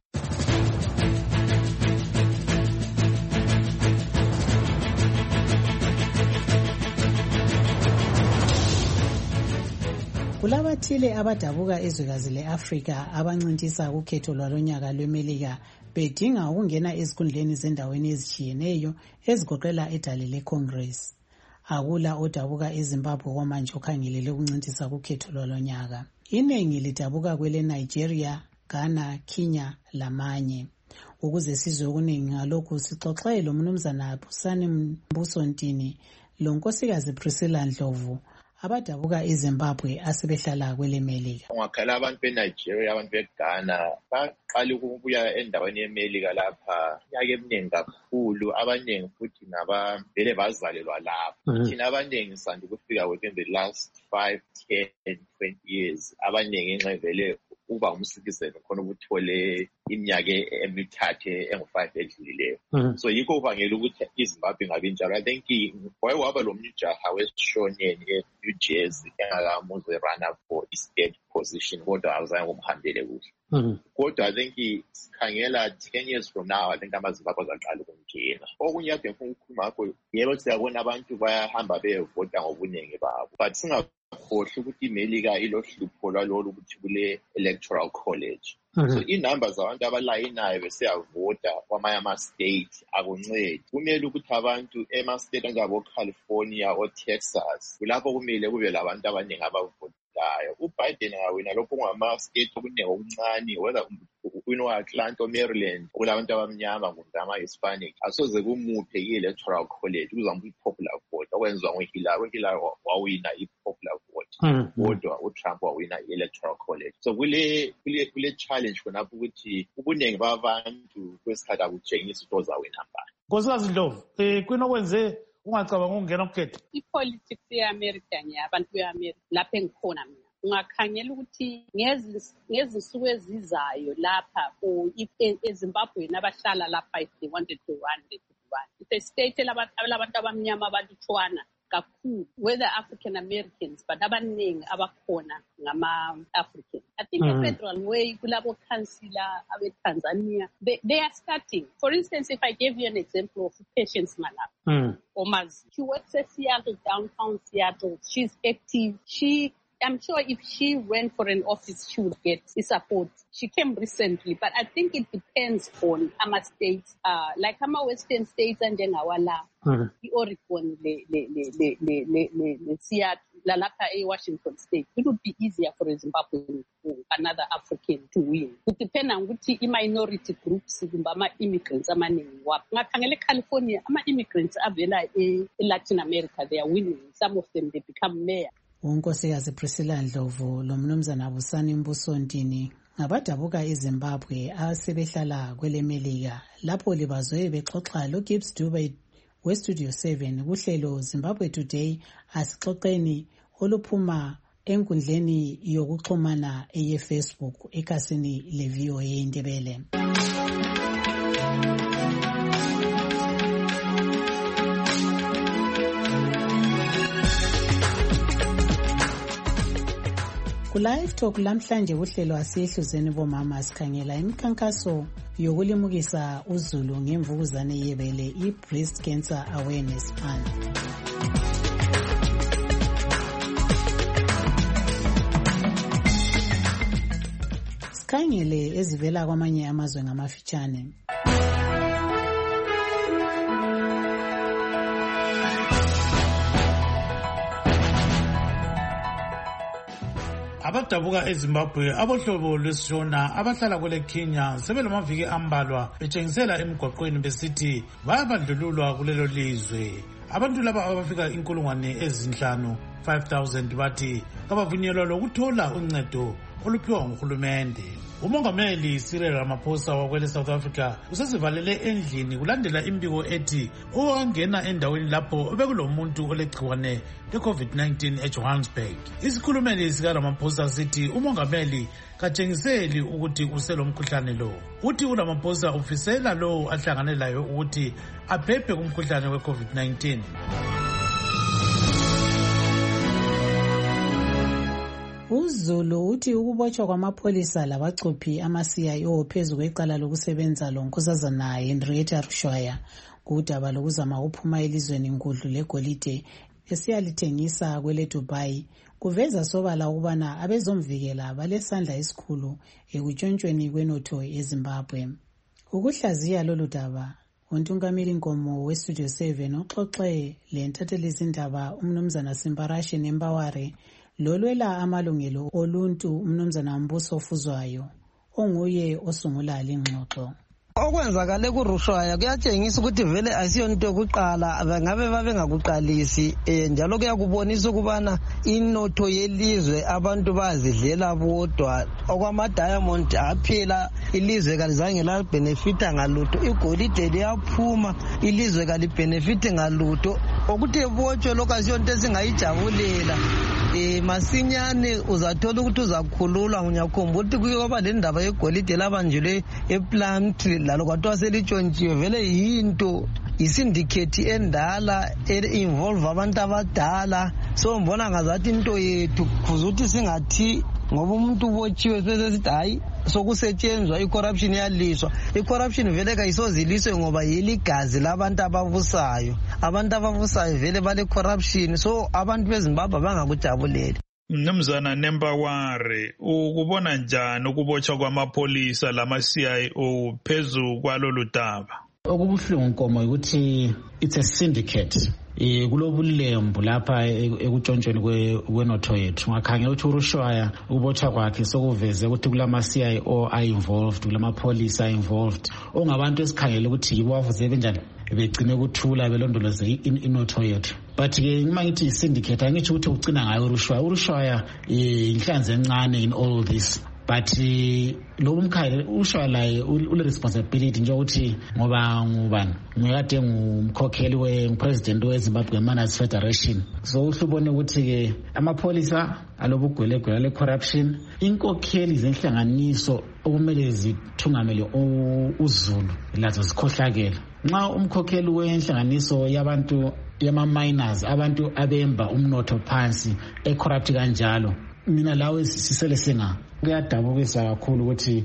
Kulabathile abadabuka ezwekazi le-Afrika abancintisa kukhetho lwalonyaka lweMelika bedinga ukungena ezikhundleni zendaweni ezitshiyeneyo ezigoqela edale leCongress. Akula odabuka eZimbabwe kwamanje okhangelele ukuncintisa kukhetho lwalonyaka. Iningi lidabuka kwele Nigeria, Ghana, Kenya lamanye. Ukuze sizwe okuningi ngalokhu sixoxe lomnumzana Busani Mbusontini lonkosikazi Priscilla Ndlovu abadabuka eZimbabwe asebehlala kwele Melika. Ungakhala abantu beNigeria, abantu beGhana baqala ukubuya endaweni yeMelika lapha nyaka eminingi kakhulu, abaningi futhi vele bazalelwa lapha. Thina abaningi sanda ukufika within the last 5, 10, 20 years. Abaningi ngenxa vele uba umcitizen khona ukuthole iminyaka emithathu engu5 edlulileyo. So yikho kubangela ukuthi iZimbabwe ngabe njalo. I think waba lo mjaha wesishoneni eNew Jersey engakamuze run up for i-state position kodwa awuzange kumhambele kuhle. Kodwa I think sikhangela 10 years from now, I think amaZimbabwe azaqala ukungena. Okunye kade ngifuna ukukhuluma ngakho, yebo siyabona abantu bayahamba beyevota ngobuningi babo, but singakhohlwa ukuthi iMelika ilohlupho lwalolu ukuthi kule electoral college. So inamba zabantu abalayinayo besiyavota kwamanye ama-state akuncedi. Kumele ukuthi abantu ema-state anjengabo-California o-Texas kulapho kumele kube labantu abaningi abavotayo. uBiden ngawina lokho kungama-state okuningi okuncane, whether uAtlanta oMaryland kulabantu abamnyama kumbe ama-Hispanic, asoze kumuphe i-electoral college kuzamuphe i-popular vote okwenziwa ngoHillary wawina i-popular vote kodwa uTrump wawina i-electoral college. So kule challenge khonapho ukuthi ubuningi babantu kwesikhathi akutshengisa ukuthi ozawina mbani. Nkosikazi Ndlovu, kwinokwenze ungacabanga ukungena ukukhetha? I-politics ye-America abantu be-America lapho engikhona mina ungakhangela ukuthi ngezinsuku ezizayo lapha eZimbabwe abahlala lapha if they wanted to run they could run. It's a state labantu abamnyama abalutshwana kakhulu, whether African Americans but abaningi abakhona ngama-African. I think a federal way kulabo councillor abe-Tanzania they are starting. For instance, if I gave you an example of Patience Malapa, she works at Seattle, downtown Seattle. She's active. I'm sure if she went for an office, she would get the support. She came recently, but I think it depends on our states, like our western states and then our the Oregon, the Seattle, Washington state. It would be easier for a Zimbabwean or another African to win. It depends on which minority groups, immigrants, California, immigrants are in Latin America. They are winning. Some of them, they become mayor. Unkosikazi Priscilla Ndlovu lomnumzana Busani Mbusontini ngabadabuka eZimbabwe asebehlala kwele Melika lapho libazwe bexoxa loGibbs Dube weStudio 7 kuhlelo Zimbabwe Today asixoxeni oluphuma enkundleni yokuxhumana eyeFacebook ekhasini leVOA Indebele. Live Talk lamhlanje uhlelo asiyehluzeni bomama sikhangela imikhankaso yokulimukisa uZulu ngemvukuzane yebele i-Breast Cancer Awareness Month. Sikhangele ezivela kwamanye amazwe ngamafitshane. Abadabuka eZimbabwe abohlobo lwesishona abahlala kwele Kenya sebelamaviki ambalwa betshengisela emgwaqweni besithi bayabandlululwa kulelo lizwe. Abantu laba abafika 5,000 bathi kabavunyelwa lokuthola uncedo oluphiwa nguhulumende. Umongameli Cyril Ramaphosa wakwele South Africa usesivalele endlini kulandela imbiko ethi owangena endaweni lapho bekulomuntu olegciwane le-COVID-19 eJohannesburg. Isikhulumeli sika Ramaphosa sithi umongameli katshengiseli ukuthi uselomkhuhlane lo. Uthi uRamaphosa ufisela lo ahlangane layo ukuthi aphephe kumkhuhlane we-COVID-19. uZulu uthi ukubotshwa kwamapholisa labacuphi ama-CIO phezu kwecala lokusebenza lonkosazana Henrietta Rushwaya kudaba lokuzama ukuphuma elizweni ngudlu legolide esiyalithengisa kwele Dubai kuveza sobala ukubana abezomvikela balesandla esikhulu ekutshontshweni kwenotho eZimbabwe. Ukuhlaziya lolu daba uNtungamiri Nkomo weStudio 7 uxoxe lentathelizindaba umnumzana Simparashe Nembaware lolwela amalungelo oluntu umnumzana Mbuso Fuzwayo onguye osungula lengxoxo. Okwenzakale kuRushwaya kuyatshengisa ukuthi vele asiyonto yokuqala bangabe babengakuqalisi njalo kuyakubonisa ukubana inotho yelizwe abantu bazidlela bodwa okwama-diamond aphela ilizwe kalizange labenefita ngalutho igolide liyaphuma ilizwe kalibhenefiti ngalutho okuthi ebotshwe lokho asiyonto esingayijabulela. Masinyane uzathola ukuthi uzakhululwa ngiyakhumbula ukuthi kuyoba le ndaba yegolide labanjule ePlant lalo kwathiwa selitshontshiwe vele yinto isindicate endala involve abantu abadala so mbona ngazathi into yethu kuze ukuthi singathi ngoba umuntu ubotshiwe sesithi hayi sokusetshenzwa icorruption yaliswa. Icorruption vele kayisoziliswe ngoba yiligazi labantu abavusayo. Abantu abavusayo vele bale corruption so abantu beZimbabwe bangakujabuleli. Mnumzana Nembaware, ukubona njani ukubotshwa kwamapholisa lama-CIO phezu kwalolu daba? Okubuhlungu Nkomo ukuthi it's a syndicate. Kulobulembu lapha ekutshontshweni kwenotho yethu. Ngakhangela ukuthi uRushwaya ukubotshwa kwakhe sokuveze ukuthi kulama-CIO are-involved, kulamapholisa are-involved. Ongabantu esikhangela ukuthi yibo bavuze benjani begcine ukuthula belondoloze inotho yethu. But-ke uma ngithi syndicate angitsho ukuthi ucina ngayo uRushwaya. uRushwaya inhlanzi encane in all this. But lo mkhaya uShwaya laye ule-responsibility njengokuthi ngoba ngubani ngikade ngumkhokheli wepresident weZimbabwe Manners Federation. So uhlubone ukuthi-ke amapholisa alobugwelegwele le-corruption inkokheli zenhlanganiso okumele zithungamele uZulu lazo zikhohlakele. Nxa umkhokheli wenhlanganiso yabantu yama-miners abantu abemba umnotho phansi ecorrupt kanjalo mina lawe sisele singa kuyadabukisa kakhulu ukuthi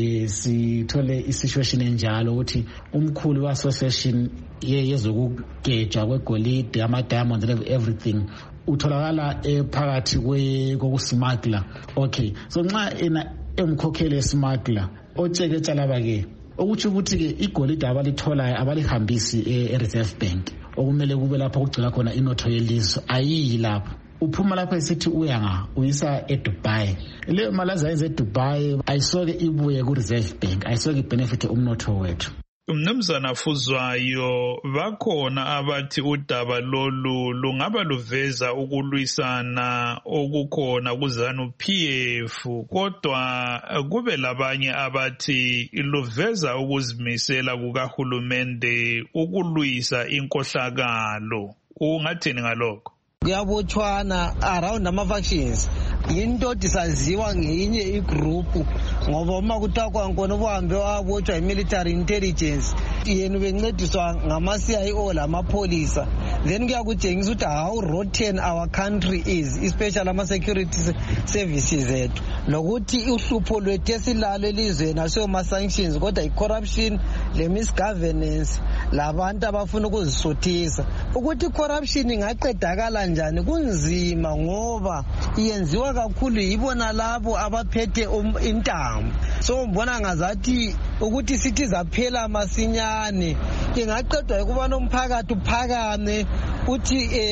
sithole isituation enjalo ukuthi umkhulu we-association yezokugejwa kwegolide ama-diamonds and everything utholakala phakathi kokusmagla. Okay, so nxa emkhokheli esmagla otsheketsha laba-ke okutsho ukuthi-ke igolide abalitholayo abalihambisi e-Reserve Bank okumele kube lapho kugcina khona inotho yelizwe ayiyi lapho. Uphuma lapha esithi uyisa eDubai. Le mali azayenza eDubai ayisoke ibuye ku-Reserve Bank, ayisoke ibenefit umnotho wethu. Mnumzana Fuzwayo, bakhona abathi udaba lolu lungaba luveza ukulwisana okukhona kuZANU-PF, kodwa kube labanye abathi luveza ukuzimisela kukahulumende ukulwisa inkohlakalo. Ungathini ngalokho? Kuyabotshwana around ama-factions into disaziwa ngeyinye igroupu ngoba uma kuthiwa kwankona ubuhambe wabotshwa i-military intelligence yena bencediswa ngama-CIO lamapholisa then kuyakutshengisa ukuthi how rotten our country is, especially ama-security services ethu nokuthi uhlupho lwethu esilalo elizweni asiyo ma-sanctions kodwa i-corruption le-misgovernance labantu abafuna ukuzisuthisa. Ukuthi i-corruption ingaqedakala njani kunzima ngoba iyenziwa kakhulu yibona labo abaphethe intambo. So mbona ngazathi ukuthi sithi zaphela masinyane ingaqedwa ukubana umphakathi uphakame uthi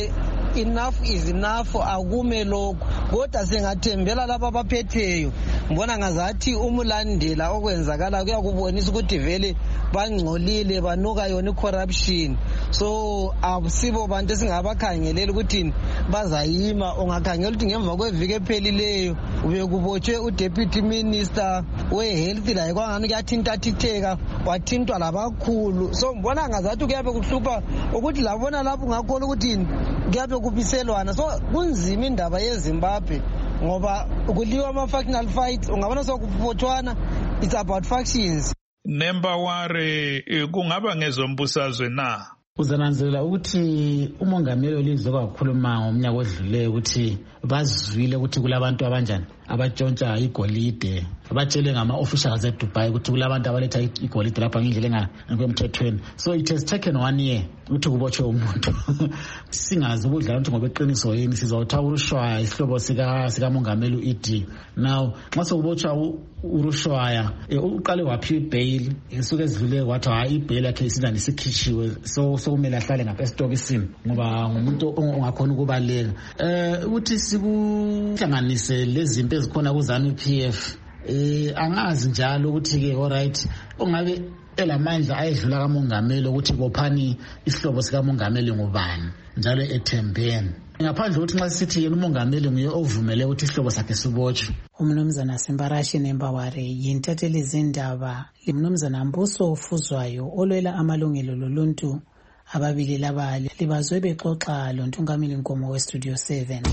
enough is enough, akume lokhu kodwa singathembela laba abaphetheyo. Ngibona ngazathi umulandela okwenzakala kuyakubonisa ukuthi vele bangcolile banuka yona corruption. So akusibo bantu singabakhangelela ukuthi bazayima. Ungakhangela ukuthi ngemva kweviki ephelileyo ubekubotshwe uDeputy Minister weHealth la kwangani kuyathintathitheka wathintwa labakhulu. So ngibona ngazathi kuyabe kuhlupha ukuthi labona lapho ngakhona ukuthi kuyabe kubiselwana. So kunzima indaba yeZimbabwe ngoba kuliwa ama-factional fights. Ungabona sokubothwana, it's about factions. Nembaware kungaba ngezombusazwe na? Uzananzelela ukuthi umongameli welizwe kwakhuluma ngomnyaka odluleyo ukuthi bazwile ukuthi kulabantu abanjani abatshontsha igolide, abatshele ngama-officials eDubai ukuthi kulabantu abaletha igolide lapha ngendlela engemthethweni. So it has taken 1 year ukuthi kubotshwe umuntu. Singazi ubudlala ukuthi ngoba eqiniso yini sizawutha uRushwaya isihlobo sikamongameli u-ED. Now nxa sekubotshwa uRushwaya uqale waphiwa ibail, insuku ezidluleyo wathi hayi ibail yakhe isindani sikhishiwe, so kumele ahlale ngapha esitokisini ngoba ngumuntu ongakhona ukubaleka. Ukuthi sikuhlanganise lezimpi ezikhona kuZANU-PF, angazi njalo ukuthi ke alright ongabe elamandla ayedlula kamongameli ukuthi bophani isihlobo sikamongameli ngubani njalo ethembeni. Ngaphandle ukuthi nxa sithi yena umongameli nguye ovumele ukuthi isihlobo sakhe sibotshwe. Umnumzana Simbarashi Nembaware yintatheli zindaba limnumzana Mbuso Ofuzwayo olwela amalungelo loluntu. Ababili laba libazwe bexoxa loNtungameli Nkomo weStudio 7.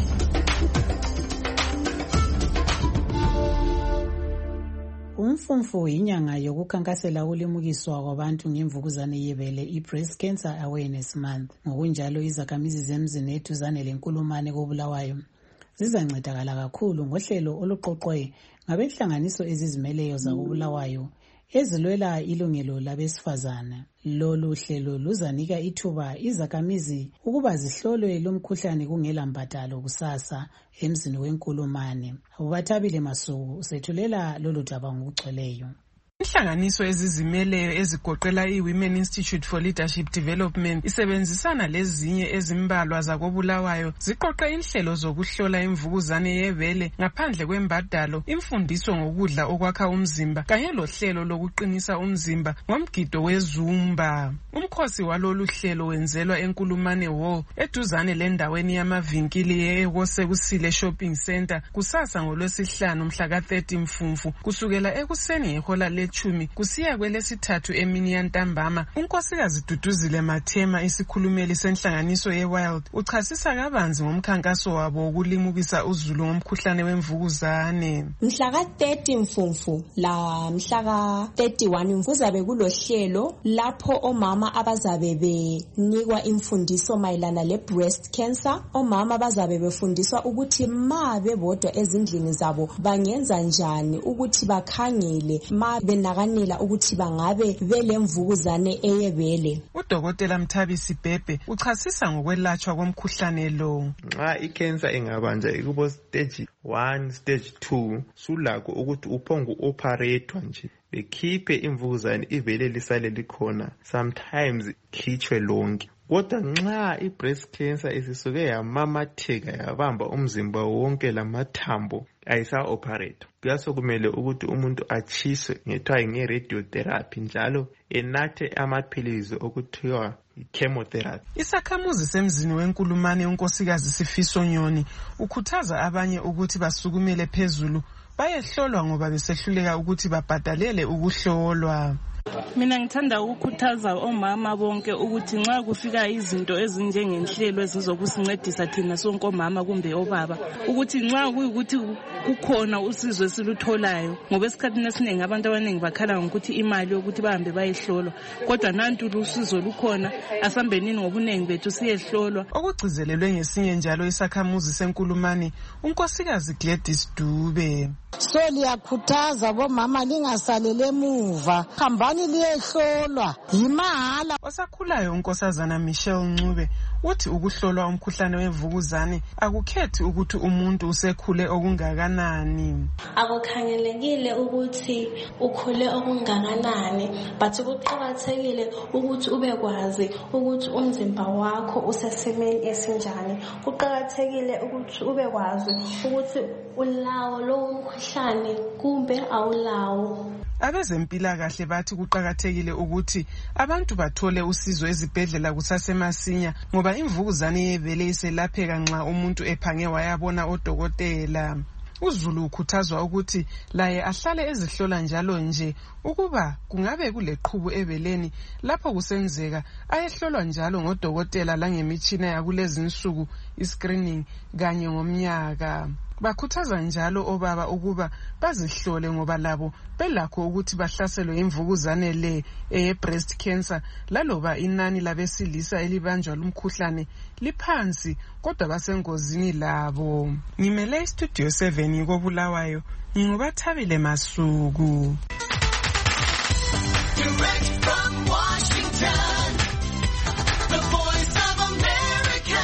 Umfumfu inyanga yokukhankasela ulimukiswa kwabantu ngemvukuzane yebele i-Breast Cancer Awareness Month. Ngokunjalo izakhamizi zemzini eduzane leNkulumane koBulawayo zizancedakala kakhulu ngohlelo oluqoqwe ngabenhlanganiso ezizimeleyo zakoBulawayo ezilwela ilungelo labesifazana. Lolu hlelo luzanika ithuba izakhamizi ukuba zihlolwe lomkhuhlane kungela mbadalo kusasa emzini weNkulumane. Ubathabile Masuku usethulela lolu daba ngokugcweleyo. Inhlanganiso ezizimeleyo ezigoqela iWomen Institute for Leadership Development isebenzisana lezinye ezimbalwa zakoBulawayo ziqoqe inhlelo zokuhlola imvukuzane yebele ngaphandle kwembadalo, imfundiso ngokudla okwakha umzimba kanye lohlelo lokuqinisa umzimba ngomgido weZumba. Umkhosi walolu hlelo wenzelwa eNkulumane Hall eduzane lendaweni yamavinkili yeKosekusile Shopping Center kusasa ngoLwesihlanu mhla ka-30 Mfumfu kusukela ekuseni ngehola lechumi kusiya kwelesithathu emini yantambama. Unkosikazi Duduzile Mathema isikhulumeli senhlanganiso yeWild uchasisa kabanzi ngomkhankaso wabo wokulimukisa uzulu ngomkhuhlane wemvukuzane. Mhla ka-30 Mfumfu la mhla ka-31 kuzabe kulohlelo lapho omama abazabe benikwa imfundiso mayelana le-breast cancer. Omama bazabe befundiswa ukuthi ma bebodwa ezindlini zabo bangenza njani ukuthi bakhangele ma benakanela ukuthi bangabe belemvukuzane eyebele. Udokotela Mthabisi Bhebhe uchasisa ngokwelatshwa komkhuhlane lo. Nxa icancer ingabanja ikubo stage 1 stage 2 sulakho ukuthi uphongu operator nje bekhiphe imvukuzane ivele lisale likhona, sometimes khitshwe lonke. Kodwa nxa i-breast cancer isisuke yamamatheka yabamba umzimba wonke lamathambo ayisa-operate, kuyasokumele ukuthi umuntu achiswe ngethiwa nge-radiotherapy njalo enathe amaphilizi okuthiwa chemotherapy. Isakhamuzi semzini weNkulumane unkosikazi Sifiso Nyoni ukhuthaza abanye ukuthi basukumele phezulu bayehlolwa ngoba besehluleka ukuthi babhadalele ukuhlolwa. Mina ngithanda ukukhuthaza omama bonke ukuthi nxa kufika izinto ezinjengenhlelo ezizokusincedisa thina sonke omama kumbe obaba ukuthi nxa kuyikuthi kukhona usizo esilutholayo, ngoba esikhathini esiningi abantu abaningi bakhala ngokuthi imali yokuthi bahambe bayehlolwa, kodwa nantu usizo lukhona, asambenini ngobunengi bethu siyehlolwa. Okugcizelelwe ngesinye njalo isakhamuzi seNkulumane unkosikazi Gladys Dube. So liyakhuthaza bomama lingasalele emuva, hambani liyehlolwa yimahala. Osakhulayo unkosazana Michelle Ncube uthi ukuhlolwa umkhuhlane wemvukuzane akukhethi ukuthi umuntu usekhule okungakanani. Akukhangelekile ukuthi ukhule okungakanani, but kuqakathekile ukuthi ubekwazi ukuthi umzimba wakho usesimeni esinjani. Kuqakathekile ukuthi ubekwazi ukuthi ulawo lowo mkhuhlane kumbe awulawo. Abezempilakahle bathi kuqakathekile ukuthi abantu bathole usizo ezibhedlela kusasemasinya ngoba imvukuzane yebele iselapheka nxa umuntu ephange wayabona odokotela. uZulu ukhuthazwa ukuthi laye ahlale ezihlola njalo nje ukuba kungabe kuleqhubu ebeleni lapho kusenzeka ayehlolwa njalo ngodokotela langemitshina yakulezi insuku iscreening kanye ngomnyaka. Bakhuthaza njalo obaba ukuba bazihlole ngoba labo belakho ukuthi bahlaselwe imvukuzane le breast cancer laloba inani labesilisa elibanjwa lumkhuhlane liphansi kodwa basengozini labo. Ngimele Studio 7 koBulawayo ngingubathabile Masuku. Direct from Washington, the Voice of America,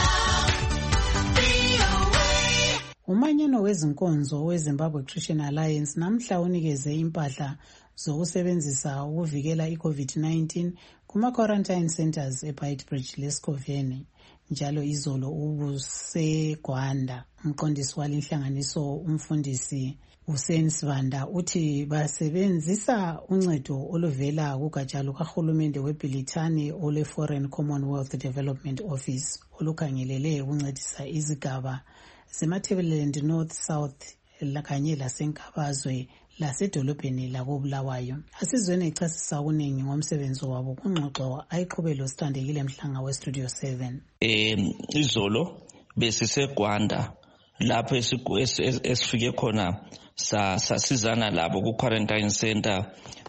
VOA. Umanyano wezinkonzo weZimbabwe Christian Alliance namhla unikeze impahla zokusebenzisa ukuvikela iCovid-19 kuma-quarantine centers eBeitbridge leSkoveni. Njalo izolo ubuseGwanda umqondisi walinhlanganiso umfundisi Hussein Sibanda uthi basebenzisa uncedo oluvela kugatsha lukahulumende weBhilithani ole Foreign Commonwealth Development Office olukhangelele ukuncedisa izigaba zeMatabeleland North South kanye laseNkabazwe lasedolobheni lakoBulawayo. Asizweni echasisa okuningi ngomsebenzi wabo kungxoxo ayiqhubelo Sithandekile Mhlanga weStudio 7. Izolo besiseGwanda lapho esifike khona sasizana labo ku quarantine center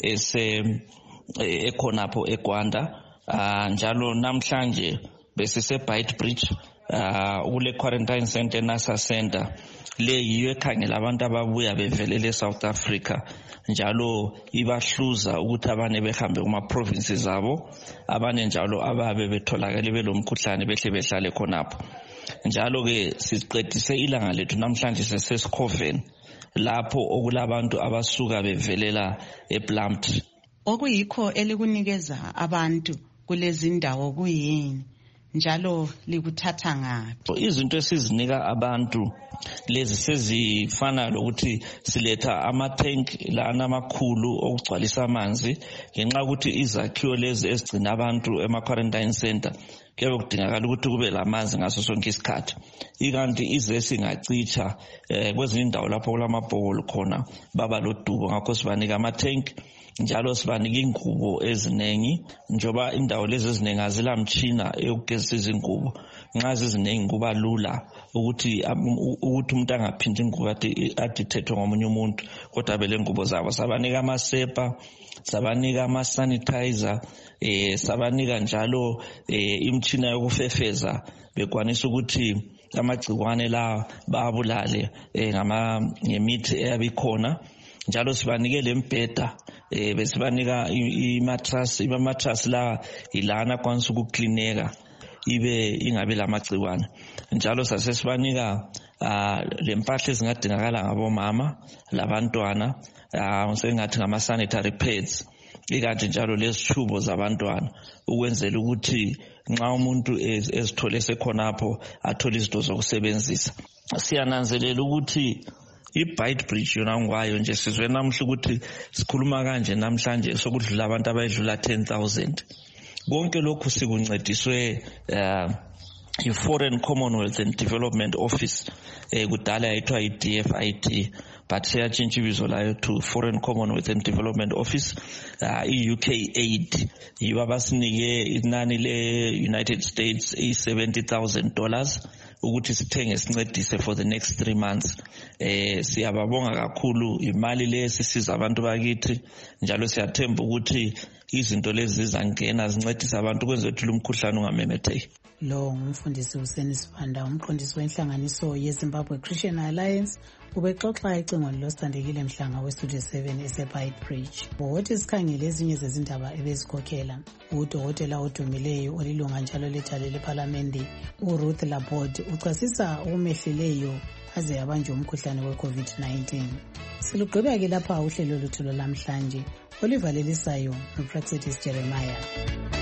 ekhonapho eGwanda. Njalo namhlanje besiseBeitbridge kule quarantine center NASA center le yiyo ekhangela abantu ababuya bevelele South Africa njalo ibahluza ukuthi abane behambe kuma provinces zabo abane njalo ababe betholakala belomkhuhlane behle behlale khonapho. Njalo ke siqedise ilanga lethu namhlanje sesesiKhoveni lapho okulabantu abasuka bevelela ePlumtree. Okuyikho elikunikeza abantu kulezi ndawo kuyini njalo likuthatha ngaphi? Izinto esizinika abantu lezi sezifana lokuthi siletha ama-tank lana amakhulu okugcwalisa amanzi ngenxa ukuthi izakhiwo lezi ezigcina abantu ema-quarantine center kuyabe kudingakala ukuthi kube lamanzi ngaso sonke isikhathi. Ikanti izesi ingacitsha kwezinye indawo lapho kulamabhokolo khona baba lodubo, ngakho sibanika ama-tank njalo sibanika ingubo ezinengi njoba indawo lezi ezinengi azila mtshina eyokugezisa izingubo. Nxa zizinengi kuba lula ukuthi umuntu angaphindi ingubo adithethwe ngomunye umuntu kodwa bele ngubo zabo. Sabanika amasepa, sabanika ama-sanitizer, sabanika njalo imtshina yokufefeza bekwanisa ukuthi amagcikwane la babulale ngemithi eyabikhona. Njalo sibanike lembheda besibanika imattress la ilana kwanisa ukuklineka ibe ingabe lamagcikwane. Njalo sasesibanika lempahla ezingadingakala ngabomama labantwana sengathi ngama-sanitary pads ikanti njalo lezitshubo zabantwana ukwenzela ukuthi nxa umuntu ezithole sekhonapho athole izinto zokusebenzisa. Siyananzelela ukuthi iBeitbridge yona ngwayo nje sizwe namhla ukuthi sikhuluma kanje namhlanje sokudlula abantu abayidlula 10,000. Konke lokhu sikuncediswe i-Foreign Commonwealth and Development Office kudala yayithiwa i-DFID but seyatshintsha ibizo layo to Foreign Commonwealth and Development Office. I-UK Aid yibo abasinike inani le-United States $70,000 ukuthi sithenge sincedise for the next 3 months. Siyababonga kakhulu imali le sisiza abantu bakithi njalo siyathemba ukuthi izinto lezi zizangena zincedise abantu kwenza ukuthi lumkhuhlane ungamemetheki. Lo ngumfundisi uSeni Sibanda, umqondisi wenhlanganiso yeZimbabwe Christian Alliance, ubexoxa ecingweni losithandekile Mhlanga weStudio 7 eseBeitbridge. Wothi sikhangele ezinye zezindaba ebezikhokhela. Udokotela odumileyo olilunga njalo lethala lephalamende uRuth Laborde uchasisa okumehleleyo aze abanjwe umkhuhlane we-COVID-19. Silugqiba ke lapha uhlelo lwethu lwamhlanje olivalelisayo uPractice Jeremiah.